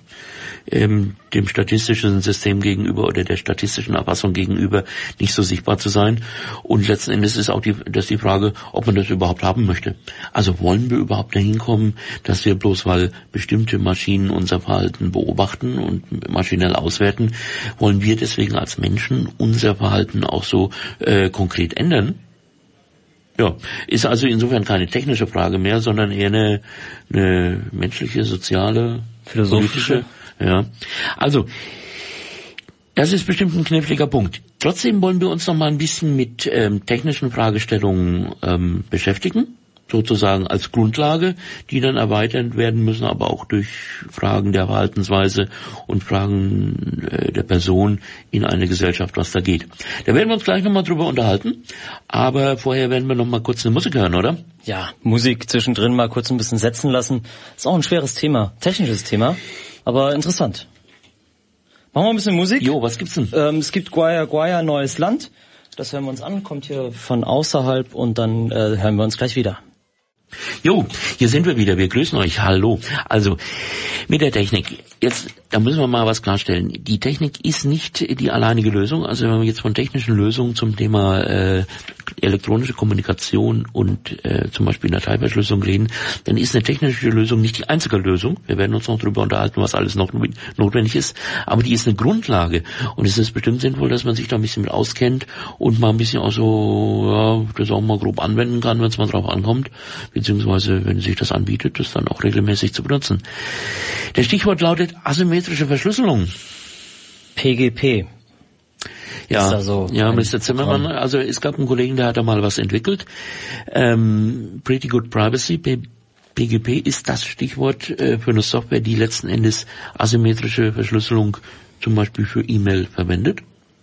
dem statistischen System gegenüber oder der statistischen Erfassung gegenüber nicht so sichtbar zu sein. Und letzten Endes ist auch die Frage, ob man das überhaupt haben möchte. Also wollen wir überhaupt dahin kommen, dass wir bloß, weil bestimmte Maschinen unser Verhalten beobachten und maschinell auswerten, wollen wir deswegen als Menschen unser Verhalten auch so konkret ändern? Ja, ist also insofern keine technische Frage mehr, sondern eher eine menschliche, soziale, philosophische. Ja, also das ist bestimmt ein kniffliger Punkt. Trotzdem wollen wir uns noch mal ein bisschen mit technischen Fragestellungen beschäftigen, sozusagen als Grundlage, die dann erweitert werden müssen, aber auch durch Fragen der Verhaltensweise und Fragen der Person in eine Gesellschaft, was da geht. Da werden wir uns gleich noch mal drüber unterhalten, aber vorher werden wir noch mal kurz eine Musik hören, oder? Ja, Musik zwischendrin mal kurz ein bisschen setzen lassen. Ist auch ein schweres Thema, technisches Thema. Aber interessant. Machen wir ein bisschen Musik. Jo, was gibt's denn? Es gibt Guaya Guaya, Neues Land. Das hören wir uns an, kommt hier von außerhalb und dann hören wir uns gleich wieder. Jo, hier sind wir wieder. Wir grüßen euch. Hallo. Also, mit der Technik. Jetzt, da müssen wir mal was klarstellen. Die Technik ist nicht die alleinige Lösung. Also, wenn wir jetzt von technischen Lösungen zum Thema elektronische Kommunikation und zum Beispiel Dateiverschlüsselung reden, dann ist eine technische Lösung nicht die einzige Lösung. Wir werden uns noch darüber unterhalten, was alles noch notwendig ist. Aber die ist eine Grundlage. Und es ist bestimmt sinnvoll, dass man sich da ein bisschen mit auskennt und mal ein bisschen auch so, ja, das auch mal grob anwenden kann, wenn es mal drauf ankommt. Beziehungsweise, wenn sich das anbietet, das dann auch regelmäßig zu benutzen. Der Stichwort lautet asymmetrische Verschlüsselung. PGP. Ja, ja, Mr. Zimmermann, also es gab einen Kollegen, der hat da mal was entwickelt. Pretty Good Privacy, PGP ist das Stichwort für eine Software, die letzten Endes asymmetrische Verschlüsselung zum Beispiel für E-Mail verwendet.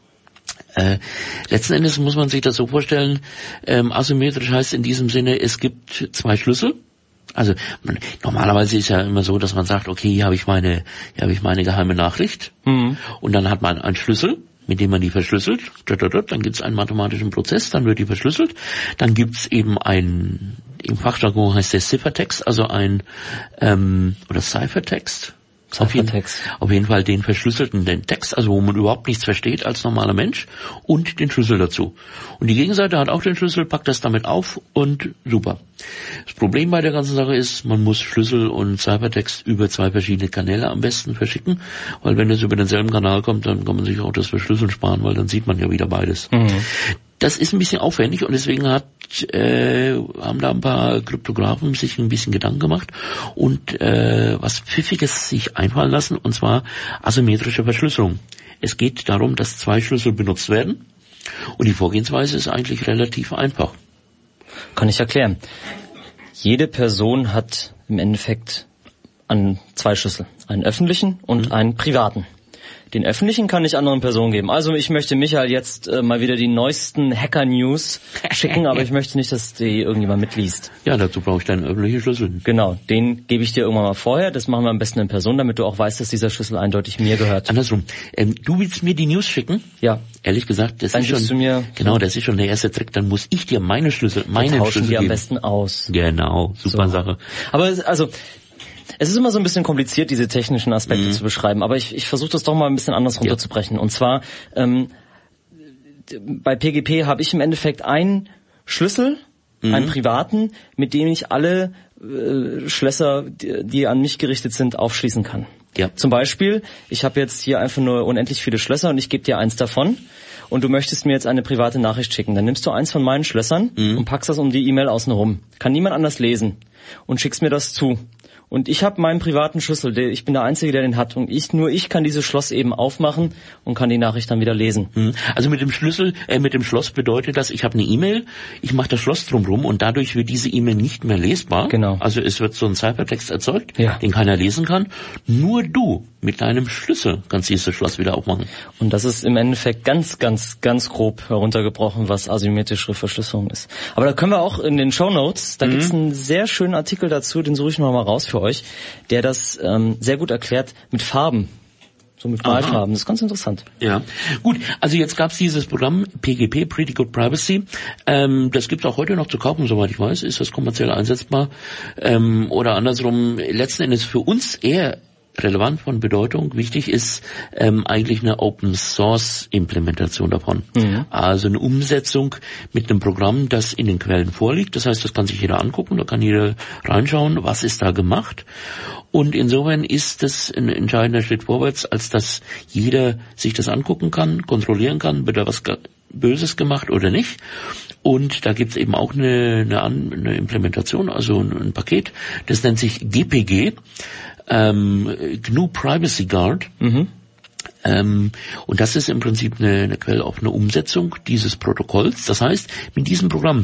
Letzten Endes muss man sich das so vorstellen, asymmetrisch heißt in diesem Sinne, es gibt zwei Schlüssel. Also normalerweise ist ja immer so, dass man sagt, okay, hier habe ich meine geheime Nachricht und dann hat man einen Schlüssel, mit dem man die verschlüsselt. Dann gibt es einen mathematischen Prozess, dann wird die verschlüsselt. Dann gibt es eben im Fachjargon heißt der Ciphertext, also oder Ciphertext. Auf jeden Fall den verschlüsselten Text, also wo man überhaupt nichts versteht als normaler Mensch, und den Schlüssel dazu. Und die Gegenseite hat auch den Schlüssel, packt das damit auf und super. Das Problem bei der ganzen Sache ist, man muss Schlüssel und Ciphertext über zwei verschiedene Kanäle am besten verschicken, weil wenn es über denselben Kanal kommt, dann kann man sich auch das Verschlüsseln sparen, weil dann sieht man ja wieder beides. Das ist ein bisschen aufwendig und deswegen haben da ein paar Kryptografen sich ein bisschen Gedanken gemacht und was Pfiffiges sich einfallen lassen, und zwar asymmetrische Verschlüsselung. Es geht darum, dass zwei Schlüssel benutzt werden und die Vorgehensweise ist eigentlich relativ einfach. Kann ich erklären. Jede Person hat im Endeffekt zwei Schlüssel, einen öffentlichen und einen privaten. Den öffentlichen kann ich anderen Personen geben. Also ich möchte Michael jetzt mal wieder die neuesten Hacker-News schicken, aber ich möchte nicht, dass die irgendjemand mitliest. Ja, dazu brauche ich deinen öffentlichen Schlüssel. Genau, den gebe ich dir irgendwann mal vorher. Das machen wir am besten in Person, damit du auch weißt, dass dieser Schlüssel eindeutig mir gehört. Andersrum. Du willst mir die News schicken? Ja. Ehrlich gesagt, das dann ist schon, du mir, genau, das ist schon der erste Trick. Dann muss ich dir meine Schlüssel geben. Die am besten aus. Genau, super so. Sache. Aber also, es ist immer so ein bisschen kompliziert, diese technischen Aspekte zu beschreiben, aber ich versuche das doch mal ein bisschen anders runterzubrechen. Und zwar, bei PGP habe ich im Endeffekt einen Schlüssel, einen privaten, mit dem ich alle Schlösser, die an mich gerichtet sind, aufschließen kann. Ja. Zum Beispiel, ich habe jetzt hier einfach nur unendlich viele Schlösser und ich gebe dir eins davon. Und du möchtest mir jetzt eine private Nachricht schicken. Dann nimmst du eins von meinen Schlössern und packst das um die E-Mail außen rum. Kann niemand anders lesen. Und schickst mir das zu. Und ich habe meinen privaten Schlüssel, ich bin der Einzige, der den hat. Und nur ich kann dieses Schloss eben aufmachen und kann die Nachricht dann wieder lesen. Also mit dem Schloss bedeutet das, ich habe eine E-Mail, ich mache das Schloss drumherum und dadurch wird diese E-Mail nicht mehr lesbar. Genau. Also es wird so ein Ciphertext erzeugt, den keiner lesen kann. Nur du mit deinem Schlüssel kannst dieses Schloss wieder aufmachen. Und das ist im Endeffekt ganz, ganz, ganz grob heruntergebrochen, was asymmetrische Verschlüsselung ist. Aber da können wir auch in den Shownotes, da gibt's einen sehr schönen Artikel dazu, den suche ich noch mal raus für euch, der das sehr gut erklärt mit Farben. so mit Malfarben. Das ist ganz interessant. Ja, gut. Also jetzt gab's dieses Programm PGP, Pretty Good Privacy. Das gibt's auch heute noch zu kaufen, soweit ich weiß. Ist das kommerziell einsetzbar? Oder andersrum, letzten Endes für uns eher relevant von Bedeutung. Wichtig ist eigentlich eine Open-Source-Implementation davon. Mhm. Also eine Umsetzung mit einem Programm, das in den Quellen vorliegt. Das heißt, das kann sich jeder angucken, da kann jeder reinschauen, was ist da gemacht. Und insofern ist das ein entscheidender Schritt vorwärts, als dass jeder sich das angucken kann, kontrollieren kann, wird da was Böses gemacht oder nicht. Und da gibt's eben auch eine Implementation, also ein Paket, das nennt sich GPG, GNU Privacy Guard. Mhm. Und das ist im Prinzip eine quelloffene Umsetzung dieses Protokolls. Das heißt, mit diesem Programm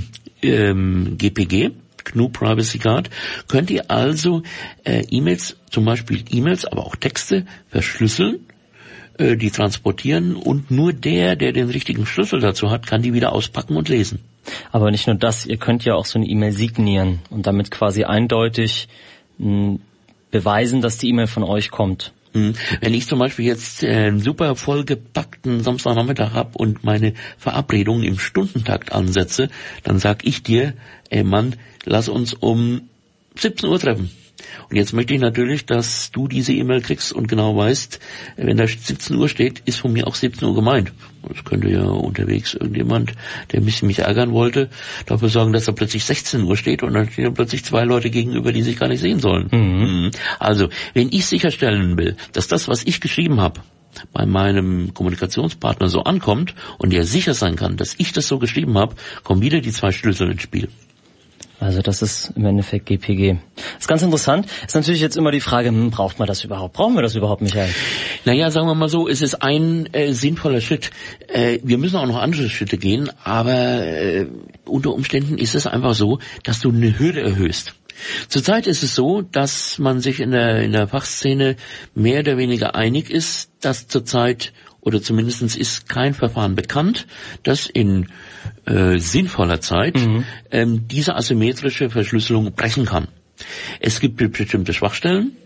GPG, GNU Privacy Guard, könnt ihr also E-Mails, zum Beispiel E-Mails, aber auch Texte verschlüsseln, die transportieren, und nur der den richtigen Schlüssel dazu hat, kann die wieder auspacken und lesen. Aber nicht nur das, ihr könnt ja auch so eine E-Mail signieren und damit quasi eindeutig beweisen, dass die E-Mail von euch kommt. Wenn ich zum Beispiel jetzt einen super vollgepackten Samstagnachmittag habe und meine Verabredung im Stundentakt ansetze, dann sag ich dir, ey Mann, lass uns um 17 Uhr treffen. Und jetzt möchte ich natürlich, dass du diese E-Mail kriegst und genau weißt, wenn da 17 Uhr steht, ist von mir auch 17 Uhr gemeint. Das könnte ja unterwegs irgendjemand, der mich ärgern wollte, dafür sorgen, dass da plötzlich 16 Uhr steht und dann stehen plötzlich zwei Leute gegenüber, die sich gar nicht sehen sollen. Mhm. Also, wenn ich sicherstellen will, dass das, was ich geschrieben habe, bei meinem Kommunikationspartner so ankommt und der sicher sein kann, dass ich das so geschrieben habe, kommen wieder die zwei Schlüssel ins Spiel. Also das ist im Endeffekt GPG. Das ist ganz interessant. Ist natürlich jetzt immer die Frage, braucht man das überhaupt? Brauchen wir das überhaupt, Michael? Naja, sagen wir mal so, es ist ein sinnvoller Schritt. Wir müssen auch noch andere Schritte gehen, aber unter Umständen ist es einfach so, dass du eine Hürde erhöhst. Zurzeit ist es so, dass man sich in der Fachszene mehr oder weniger einig ist, dass zurzeit, oder zumindest ist kein Verfahren bekannt, das in sinnvoller Zeit diese asymmetrische Verschlüsselung brechen kann. Es gibt bestimmte Schwachstellen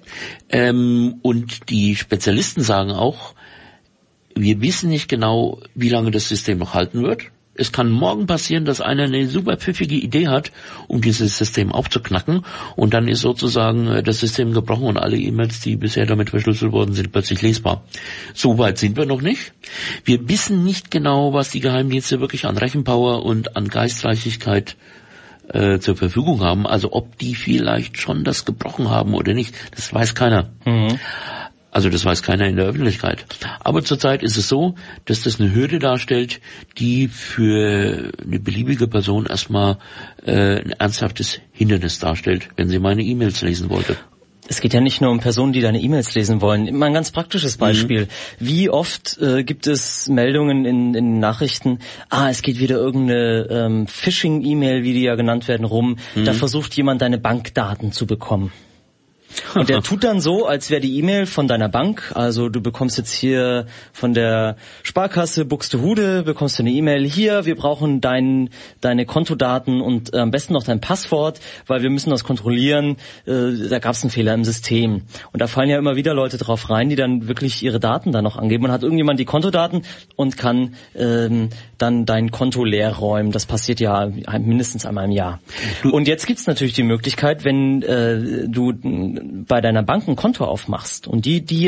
und die Spezialisten sagen auch, wir wissen nicht genau, wie lange das System noch halten wird. Es kann morgen passieren, dass einer eine super pfiffige Idee hat, um dieses System aufzuknacken, und dann ist sozusagen das System gebrochen und alle E-Mails, die bisher damit verschlüsselt worden sind, plötzlich lesbar. So weit sind wir noch nicht. Wir wissen nicht genau, was die Geheimdienste wirklich an Rechenpower und an Geistreichigkeit zur Verfügung haben. Also ob die vielleicht schon das gebrochen haben oder nicht, das weiß keiner. Mhm. Also das weiß keiner in der Öffentlichkeit. Aber zurzeit ist es so, dass das eine Hürde darstellt, die für eine beliebige Person erstmal ein ernsthaftes Hindernis darstellt, wenn sie meine E-Mails lesen wollte. Es geht ja nicht nur um Personen, die deine E-Mails lesen wollen. Mal ein ganz praktisches Beispiel. Wie oft gibt es Meldungen in Nachrichten, es geht wieder irgendeine Phishing-E-Mail, wie die ja genannt werden, rum. Da versucht jemand, deine Bankdaten zu bekommen. Und der tut dann so, als wäre die E-Mail von deiner Bank. Also du bekommst jetzt hier von der Sparkasse Buxtehude, bekommst du eine E-Mail, hier, wir brauchen deine Kontodaten und am besten noch dein Passwort, weil wir müssen das kontrollieren, da gab es einen Fehler im System. Und da fallen ja immer wieder Leute drauf rein, die dann wirklich ihre Daten dann noch angeben. Und hat irgendjemand die Kontodaten und kann dann dein Konto leer räumen. Das passiert ja mindestens einmal im Jahr. Und jetzt gibt's natürlich die Möglichkeit, wenn du bei deiner Bank ein Konto aufmachst und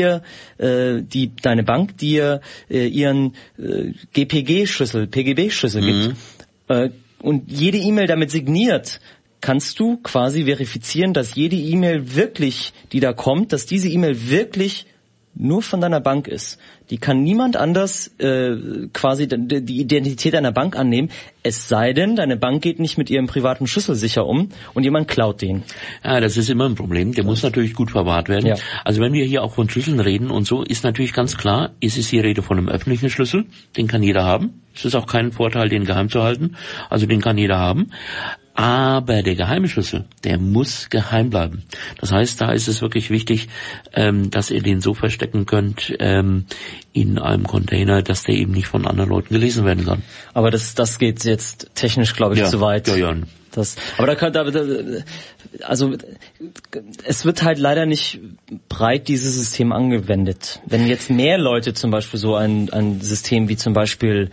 deine Bank dir ihren GPG-Schlüssel, PGB-Schlüssel gibt und jede E-Mail damit signiert, kannst du quasi verifizieren, dass jede E-Mail wirklich, die da kommt, dass diese E-Mail wirklich nur von deiner Bank ist. Die kann niemand anders quasi die Identität deiner Bank annehmen, es sei denn, deine Bank geht nicht mit ihrem privaten Schlüssel sicher um und jemand klaut den. Ja, das ist immer ein Problem. Der muss natürlich gut verwahrt werden. Ja. Also wenn wir hier auch von Schlüsseln reden und so, ist natürlich ganz klar, ist es hier Rede von einem öffentlichen Schlüssel. Den kann jeder haben. Es ist auch kein Vorteil, den geheim zu halten. Also den kann jeder haben. Aber der geheime Schlüssel, der muss geheim bleiben. Das heißt, da ist es wirklich wichtig, dass ihr den so verstecken könnt in einem Container, dass der eben nicht von anderen Leuten gelesen werden kann. Aber das geht jetzt technisch, glaube ich, zu weit. Ja. Also es wird halt leider nicht breit dieses System angewendet. Wenn jetzt mehr Leute zum Beispiel so ein System wie zum Beispiel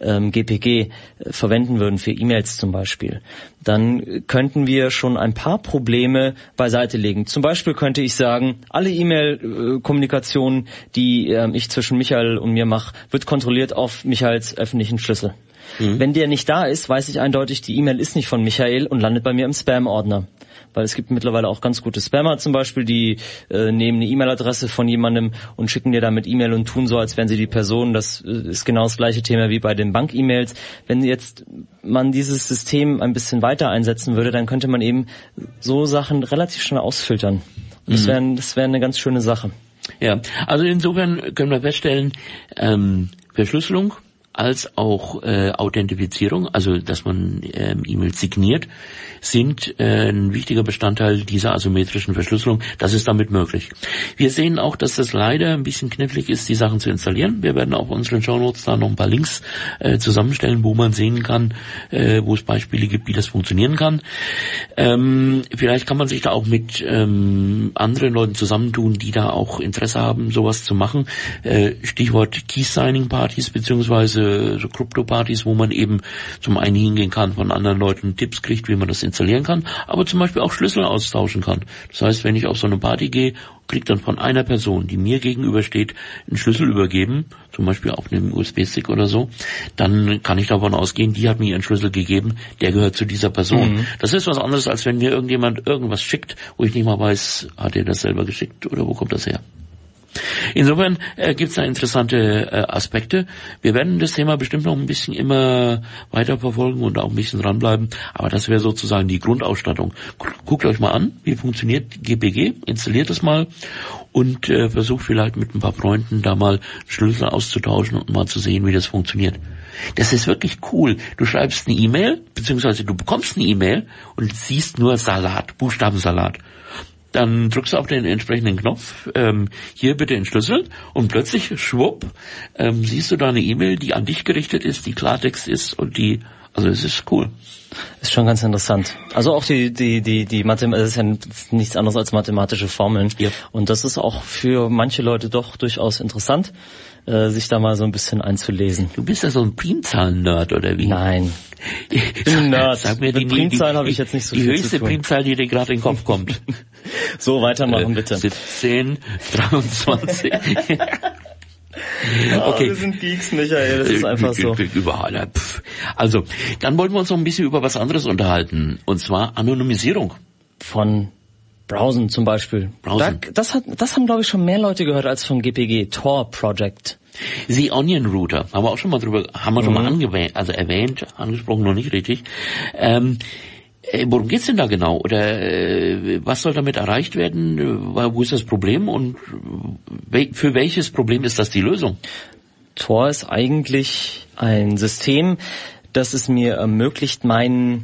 GPG verwenden würden für E-Mails zum Beispiel, dann könnten wir schon ein paar Probleme beiseite legen. Zum Beispiel könnte ich sagen, alle E-Mail-Kommunikation, die ich zwischen Michael und mir mache, wird kontrolliert auf Michaels öffentlichen Schlüssel. Wenn der nicht da ist, weiß ich eindeutig, die E-Mail ist nicht von Michael und landet bei mir im Spam-Ordner. Weil es gibt mittlerweile auch ganz gute Spammer zum Beispiel, die nehmen eine E-Mail-Adresse von jemandem und schicken dir damit E-Mail und tun so, als wären sie die Person. Das ist genau das gleiche Thema wie bei den Bank-E-Mails. Wenn jetzt man dieses System ein bisschen weiter einsetzen würde, dann könnte man eben so Sachen relativ schnell ausfiltern. Das wäre eine ganz schöne Sache. Ja, also insofern können wir feststellen, Verschlüsselung als auch Authentifizierung, also dass man E-Mails signiert, sind ein wichtiger Bestandteil dieser asymmetrischen Verschlüsselung. Das ist damit möglich. Wir sehen auch, dass das leider ein bisschen knifflig ist, die Sachen zu installieren. Wir werden auf unseren Shownotes da noch ein paar Links zusammenstellen, wo man sehen kann, wo es Beispiele gibt, wie das funktionieren kann. Vielleicht kann man sich da auch mit anderen Leuten zusammentun, die da auch Interesse haben, sowas zu machen. Stichwort Key-Signing-Partys beziehungsweise so Krypto-Partys, wo man eben zum einen hingehen kann, von anderen Leuten Tipps kriegt, wie man das installieren kann, aber zum Beispiel auch Schlüssel austauschen kann. Das heißt, wenn ich auf so eine Party gehe, kriege dann von einer Person, die mir gegenübersteht, einen Schlüssel übergeben, zum Beispiel auf einem USB-Stick oder so, dann kann ich davon ausgehen, die hat mir ihren Schlüssel gegeben, der gehört zu dieser Person. Das ist was anderes, als wenn mir irgendjemand irgendwas schickt, wo ich nicht mal weiß, hat er das selber geschickt oder wo kommt das her? Insofern gibt es da interessante Aspekte. Wir werden das Thema bestimmt noch ein bisschen immer weiter verfolgen und auch ein bisschen dranbleiben, aber das wäre sozusagen die Grundausstattung. Guckt euch mal an, wie funktioniert GPG, installiert es mal und versucht vielleicht mit ein paar Freunden da mal Schlüssel auszutauschen und mal zu sehen, wie das funktioniert. Das ist wirklich cool. Du schreibst eine E-Mail, beziehungsweise du bekommst eine E-Mail und siehst nur Salat, Buchstabensalat. Dann drückst du auf den entsprechenden Knopf, hier bitte entschlüsseln, und plötzlich, schwupp, siehst du da eine E-Mail, die an dich gerichtet ist, die Klartext ist und also es ist cool. Ist schon ganz interessant. Also auch die Mathematik, es ist ja nichts anderes als mathematische Formeln. Ja. Und das ist auch für manche Leute doch durchaus interessant, sich da mal so ein bisschen einzulesen. Du bist ja so ein Primzahlen-Nerd, oder wie? Nein. Ich bin ein Nerd. Sag mir, mit Primzahlen habe ich jetzt nicht so viel zu tun. Die höchste Primzahl, die dir gerade in den Kopf kommt. So, weitermachen bitte. 17, 23. Okay. Wir sind Geeks, Michael, das ist einfach so. Überall. Also, dann wollten wir uns noch ein bisschen über was anderes unterhalten, und zwar Anonymisierung. Von Browsen zum Beispiel. Das haben, glaube ich, schon mehr Leute gehört als von GPG, Tor Project. The Onion Router, haben wir auch schon mal erwähnt, angesprochen, noch nicht richtig. Worum geht's denn da genau? Oder was soll damit erreicht werden? Wo ist das Problem und für welches Problem ist das die Lösung? Tor ist eigentlich ein System, das es mir ermöglicht, mein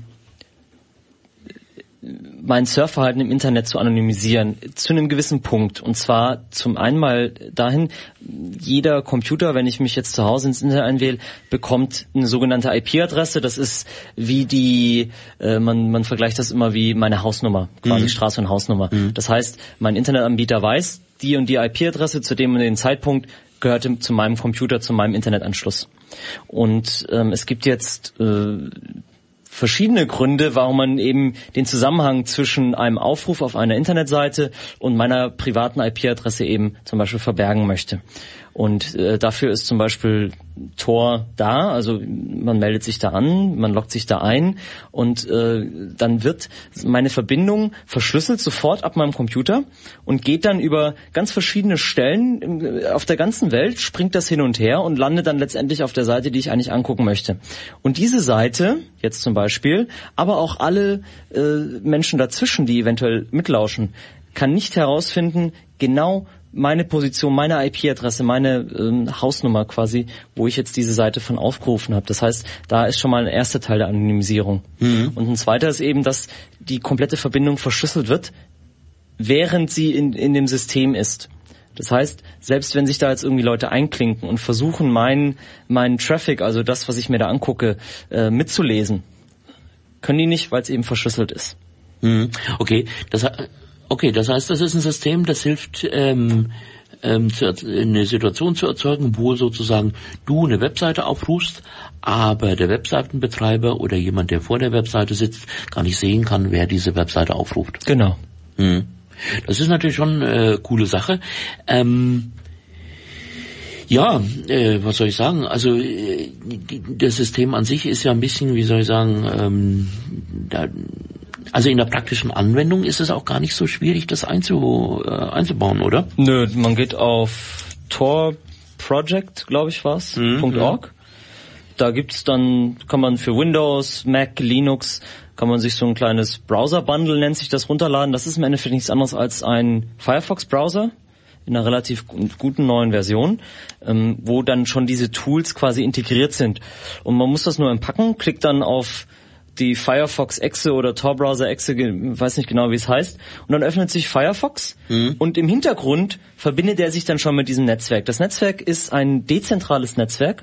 Surfverhalten im Internet zu anonymisieren, zu einem gewissen Punkt. Und zwar zum einen mal dahin, jeder Computer, wenn ich mich jetzt zu Hause ins Internet einwähle, bekommt eine sogenannte IP-Adresse. Das ist wie man vergleicht das immer wie meine Hausnummer, quasi Straße und Hausnummer. Das heißt, mein Internetanbieter weiß, die und die IP-Adresse zu dem und dem Zeitpunkt gehörte zu meinem Computer, zu meinem Internetanschluss. Und es gibt jetzt verschiedene Gründe, warum man eben den Zusammenhang zwischen einem Aufruf auf einer Internetseite und meiner privaten IP-Adresse eben zum Beispiel verbergen möchte. Und dafür ist zum Beispiel Tor da, also man meldet sich da an, man loggt sich da ein und dann wird meine Verbindung verschlüsselt sofort ab meinem Computer und geht dann über ganz verschiedene Stellen auf der ganzen Welt, springt das hin und her und landet dann letztendlich auf der Seite, die ich eigentlich angucken möchte. Und diese Seite, jetzt zum Beispiel, aber auch alle Menschen dazwischen, die eventuell mitlauschen, kann nicht herausfinden, genau meine Position, meine IP-Adresse, meine Hausnummer quasi, wo ich jetzt diese Seite von aufgerufen habe. Das heißt, da ist schon mal ein erster Teil der Anonymisierung. Und ein zweiter ist eben, dass die komplette Verbindung verschlüsselt wird, während sie in dem System ist. Das heißt, selbst wenn sich da jetzt irgendwie Leute einklinken und versuchen, meinen Traffic, also das, was ich mir da angucke, mitzulesen, können die nicht, weil es eben verschlüsselt ist. Okay, das heißt, das ist ein System, das hilft, eine Situation zu erzeugen, wo sozusagen du eine Webseite aufrufst, aber der Webseitenbetreiber oder jemand, der vor der Webseite sitzt, gar nicht sehen kann, wer diese Webseite aufruft. Genau. Das ist natürlich schon eine coole Sache. Was soll ich sagen? Also das System an sich ist ja ein bisschen, wie soll ich sagen, also in der praktischen Anwendung ist es auch gar nicht so schwierig, das einzubauen, oder? Nö, man geht auf Tor Project, glaube ich war's, .org. Da gibt's dann, kann man für Windows, Mac, Linux, kann man sich so ein kleines Browser-Bundle, nennt sich das, runterladen. Das ist im Endeffekt nichts anderes als ein Firefox-Browser in einer relativ guten neuen Version, wo dann schon diese Tools quasi integriert sind. Und man muss das nur entpacken, klickt dann auf die Firefox-Exe oder Tor-Browser-Exe, weiß nicht genau, wie es heißt, und dann öffnet sich Firefox und im Hintergrund verbindet er sich dann schon mit diesem Netzwerk. Das Netzwerk ist ein dezentrales Netzwerk,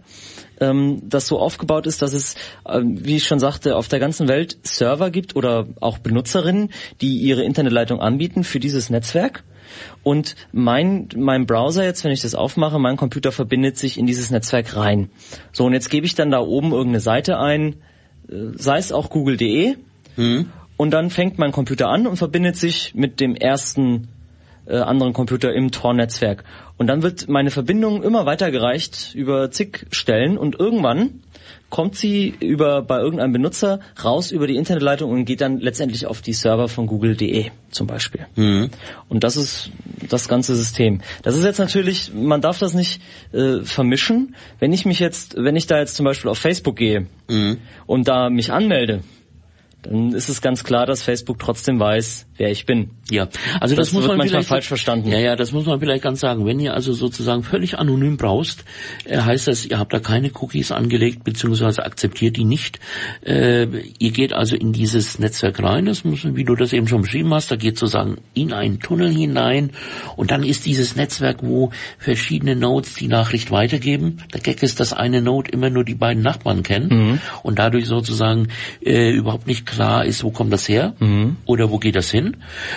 das so aufgebaut ist, dass es, wie ich schon sagte, auf der ganzen Welt Server gibt oder auch Benutzerinnen, die ihre Internetleitung anbieten für dieses Netzwerk. Und mein Browser jetzt, wenn ich das aufmache, mein Computer verbindet sich in dieses Netzwerk rein. So, und jetzt gebe ich dann da oben irgendeine Seite ein, sei es auch google.de, und dann fängt mein Computer an und verbindet sich mit dem ersten anderen Computer im Tor-Netzwerk. Und dann wird meine Verbindung immer weitergereicht über zig Stellen und irgendwann kommt sie bei irgendeinem Benutzer raus über die Internetleitung und geht dann letztendlich auf die Server von google.de zum Beispiel. Und das ist das ganze System. Das ist jetzt natürlich, man darf das nicht vermischen. Wenn ich da jetzt zum Beispiel auf Facebook gehe und da mich anmelde, dann ist es ganz klar, dass Facebook trotzdem weiß, wer ich bin. Ja, also das muss wird man manchmal falsch verstanden. Ja, das muss man vielleicht ganz sagen. Wenn ihr also sozusagen völlig anonym browst, heißt das, ihr habt da keine Cookies angelegt, beziehungsweise akzeptiert die nicht. Ihr geht also in dieses Netzwerk rein, das muss, wie du das eben schon beschrieben hast, da geht sozusagen in einen Tunnel hinein und dann ist dieses Netzwerk, wo verschiedene Nodes die Nachricht weitergeben. Der Gag ist, dass eine Node immer nur die beiden Nachbarn kennt und dadurch sozusagen überhaupt nicht klar ist, wo kommt das her oder wo geht das hin.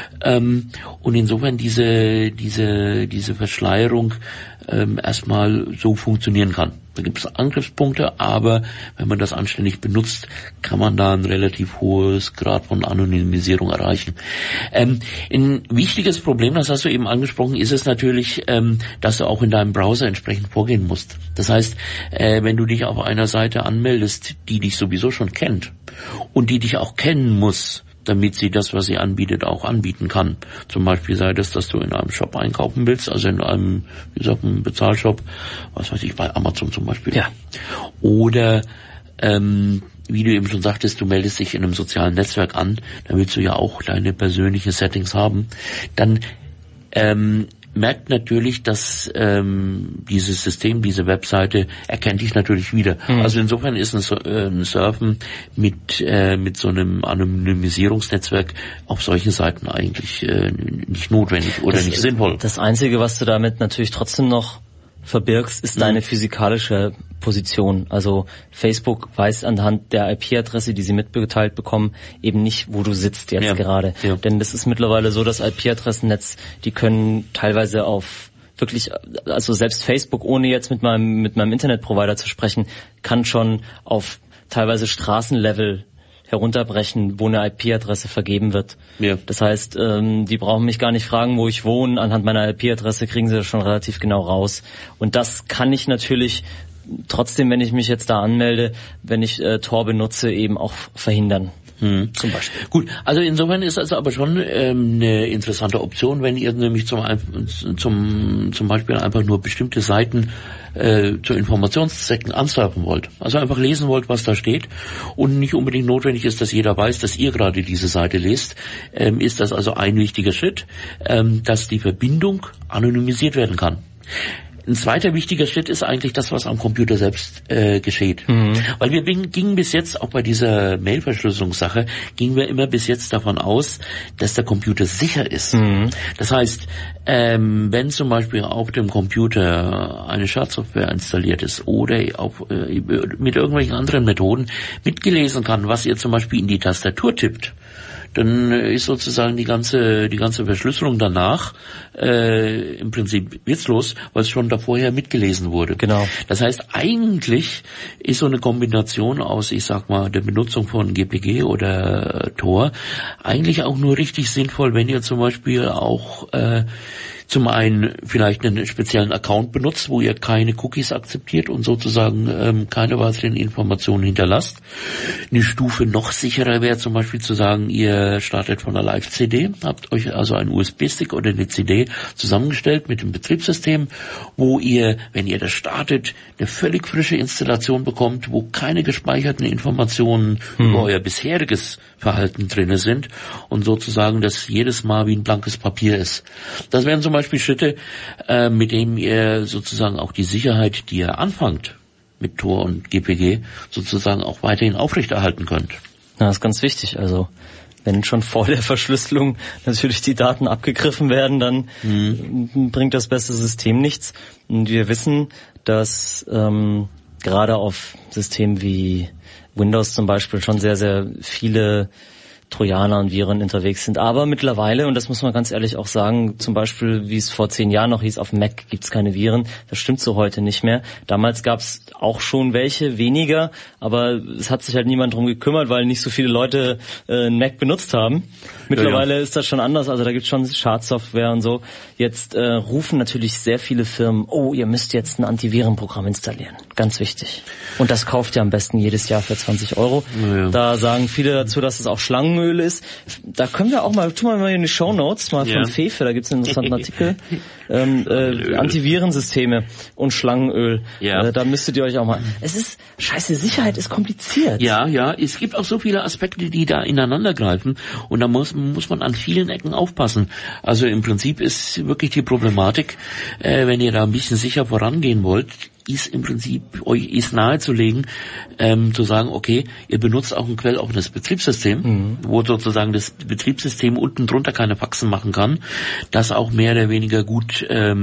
Und insofern diese Verschleierung erstmal so funktionieren kann. Da gibt es Angriffspunkte, aber wenn man das anständig benutzt, kann man da ein relativ hohes Grad von Anonymisierung erreichen. Ein wichtiges Problem, das hast du eben angesprochen, ist es natürlich, dass du auch in deinem Browser entsprechend vorgehen musst. Das heißt, wenn du dich auf einer Seite anmeldest, die dich sowieso schon kennt und die dich auch kennen muss, damit sie das, was sie anbietet, auch anbieten kann. Zum Beispiel sei das, dass du in einem Shop einkaufen willst, also in einem, einem Bezahlshop, was weiß ich, bei Amazon zum Beispiel. Ja. Oder, wie du eben schon sagtest, du meldest dich in einem sozialen Netzwerk an, da willst du ja auch deine persönlichen Settings haben. Dann, merkt natürlich, dass dieses System, diese Webseite erkennt dich natürlich wieder. Also insofern ist ein Surfen mit so einem Anonymisierungsnetzwerk auf solchen Seiten eigentlich nicht notwendig oder nicht sinnvoll. Das Einzige, was du damit natürlich trotzdem noch verbirgst, ist deine physikalische Position. Also Facebook weiß anhand der IP-Adresse, die sie mitgeteilt bekommen, eben nicht, wo du sitzt jetzt gerade. Ja. Denn das ist mittlerweile so, das IP-Adressennetz, die können teilweise auf wirklich, also selbst Facebook, ohne jetzt mit meinem Internetprovider zu sprechen, kann schon auf teilweise Straßenlevel herunterbrechen, wo eine IP-Adresse vergeben wird. Ja. Das heißt, die brauchen mich gar nicht fragen, wo ich wohne. Anhand meiner IP-Adresse kriegen sie das schon relativ genau raus. Und das kann ich natürlich trotzdem, wenn ich mich jetzt da anmelde, wenn ich Tor benutze, eben auch verhindern. Zum Beispiel. Gut, also insofern ist das aber schon eine interessante Option, wenn ihr nämlich zum Beispiel einfach nur bestimmte Seiten zu Informationszwecken ansurfen wollt. Also einfach lesen wollt, was da steht und nicht unbedingt notwendig ist, dass jeder weiß, dass ihr gerade diese Seite lest, ist das also ein wichtiger Schritt, dass die Verbindung anonymisiert werden kann. Ein zweiter wichtiger Schritt ist eigentlich das, was am Computer selbst geschieht. Weil wir gingen bis jetzt, auch bei dieser Mailverschlüsselungssache, gingen wir immer bis jetzt davon aus, dass der Computer sicher ist. Das heißt, wenn zum Beispiel auf dem Computer eine Schadsoftware installiert ist oder mit irgendwelchen anderen Methoden mitgelesen kann, was ihr zum Beispiel in die Tastatur tippt, dann ist sozusagen die ganze Verschlüsselung danach im Prinzip witzlos, weil es schon davorher mitgelesen wurde. Genau. Das heißt, eigentlich ist so eine Kombination aus, ich sag mal, der Benutzung von GPG oder Tor eigentlich auch nur richtig sinnvoll, wenn ihr zum Beispiel auch zum einen vielleicht einen speziellen Account benutzt, wo ihr keine Cookies akzeptiert und sozusagen keine weiteren Informationen hinterlasst. Eine Stufe noch sicherer wäre zum Beispiel zu sagen, ihr startet von einer Live-CD, habt euch also einen USB-Stick oder eine CD zusammengestellt mit dem Betriebssystem, wo ihr, wenn ihr das startet, eine völlig frische Installation bekommt, wo keine gespeicherten Informationen über euer bisheriges Verhalten drinne sind und sozusagen das jedes Mal wie ein blankes Papier ist. Das wären zum Beispiel Schritte, mit denen ihr sozusagen auch die Sicherheit, die ihr anfangt mit Tor und GPG, sozusagen auch weiterhin aufrechterhalten könnt. Ja, das ist ganz wichtig. Also wenn schon vor der Verschlüsselung natürlich die Daten abgegriffen werden, dann bringt das beste System nichts. Und wir wissen, dass gerade auf Systemen wie Windows zum Beispiel schon sehr, sehr viele Trojaner und Viren unterwegs sind. Aber mittlerweile, und das muss man ganz ehrlich auch sagen, zum Beispiel, wie es vor 10 Jahren noch hieß, auf Mac gibt's keine Viren. Das stimmt so heute nicht mehr. Damals gab's auch schon welche, weniger, aber es hat sich halt niemand drum gekümmert, weil nicht so viele Leute einen Mac benutzt haben. Mittlerweile ist das schon anders, also da gibt's schon Schadsoftware und so. Jetzt rufen natürlich sehr viele Firmen, oh, ihr müsst jetzt ein Antivirenprogramm installieren. Ganz wichtig. Und das kauft ihr am besten jedes Jahr für 20 €. Ja. Da sagen viele dazu, dass es auch Schlangenöl ist. Da können wir auch mal, tun wir mal in die Shownotes, mal von Fefe, da gibt's einen interessanten Artikel. Antivirensysteme und Schlangenöl. Ja. Da müsstet ihr euch auch mal... Sicherheit ist kompliziert. Ja, es gibt auch so viele Aspekte, die da ineinander greifen und da muss man an vielen Ecken aufpassen. Also im Prinzip ist wirklich die Problematik, wenn ihr da ein bisschen sicher vorangehen wollt, ist im Prinzip euch nahezulegen, zu sagen, okay, ihr benutzt auch ein quelloffenes Betriebssystem, wo sozusagen das Betriebssystem unten drunter keine Faxen machen kann, das auch mehr oder weniger gut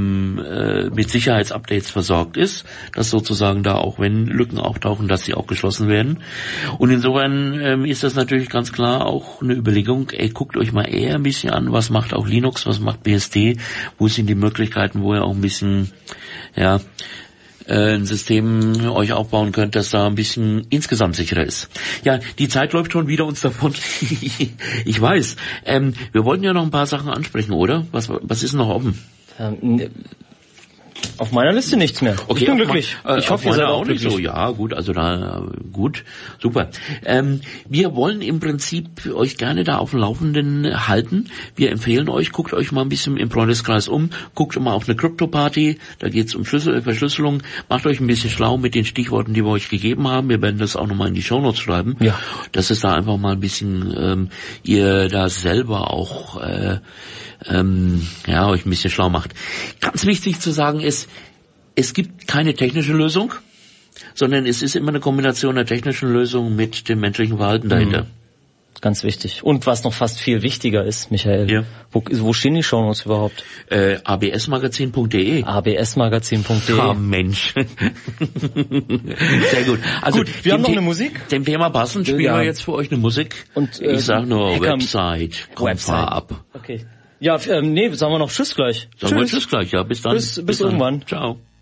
mit Sicherheitsupdates versorgt ist, dass sozusagen da auch, wenn Lücken auftauchen, dass sie auch geschlossen werden. Und insofern ist das natürlich ganz klar auch eine Überlegung, guckt euch mal eher ein bisschen an, was macht auch Linux, was macht BSD, wo sind die Möglichkeiten, wo ihr auch ein bisschen, ein System euch aufbauen könnt, das da ein bisschen insgesamt sicherer ist. Ja, die Zeit läuft schon wieder uns davon. Ich weiß. Wir wollten ja noch ein paar Sachen ansprechen, oder? Was ist noch offen? Auf meiner Liste nichts mehr. Okay, ich bin glücklich. Ich hoffe, ihr seid auch glücklich. So. Ja, gut, also gut, super. Wir wollen im Prinzip euch gerne da auf dem Laufenden halten. Wir empfehlen euch, guckt euch mal ein bisschen im Freundeskreis um, guckt mal auf eine Krypto-Party, da geht's um Verschlüsselung, macht euch ein bisschen schlau mit den Stichworten, die wir euch gegeben haben. Wir werden das auch nochmal in die Shownotes schreiben. Ja. Dass es da einfach mal ein bisschen, ihr da selber auch euch ein bisschen schlau macht. Ganz wichtig zu sagen ist, es gibt keine technische Lösung, sondern es ist immer eine Kombination der technischen Lösung mit dem menschlichen Verhalten dahinter. Ganz wichtig. Und was noch fast viel wichtiger ist, Michael, wo stehen die Shownotes überhaupt? absmagazin.de. absmagazin.de. Ah, Mensch. Sehr gut. Also gut, wir haben noch eine Musik. Dem Thema passend spielen wir jetzt für euch eine Musik. Und ich sag nur Website, komm, fahr ab. Okay. Ja, sagen wir noch Tschüss gleich. Sagen wir Tschüss gleich, ja. Bis dann. Bis irgendwann. Ciao.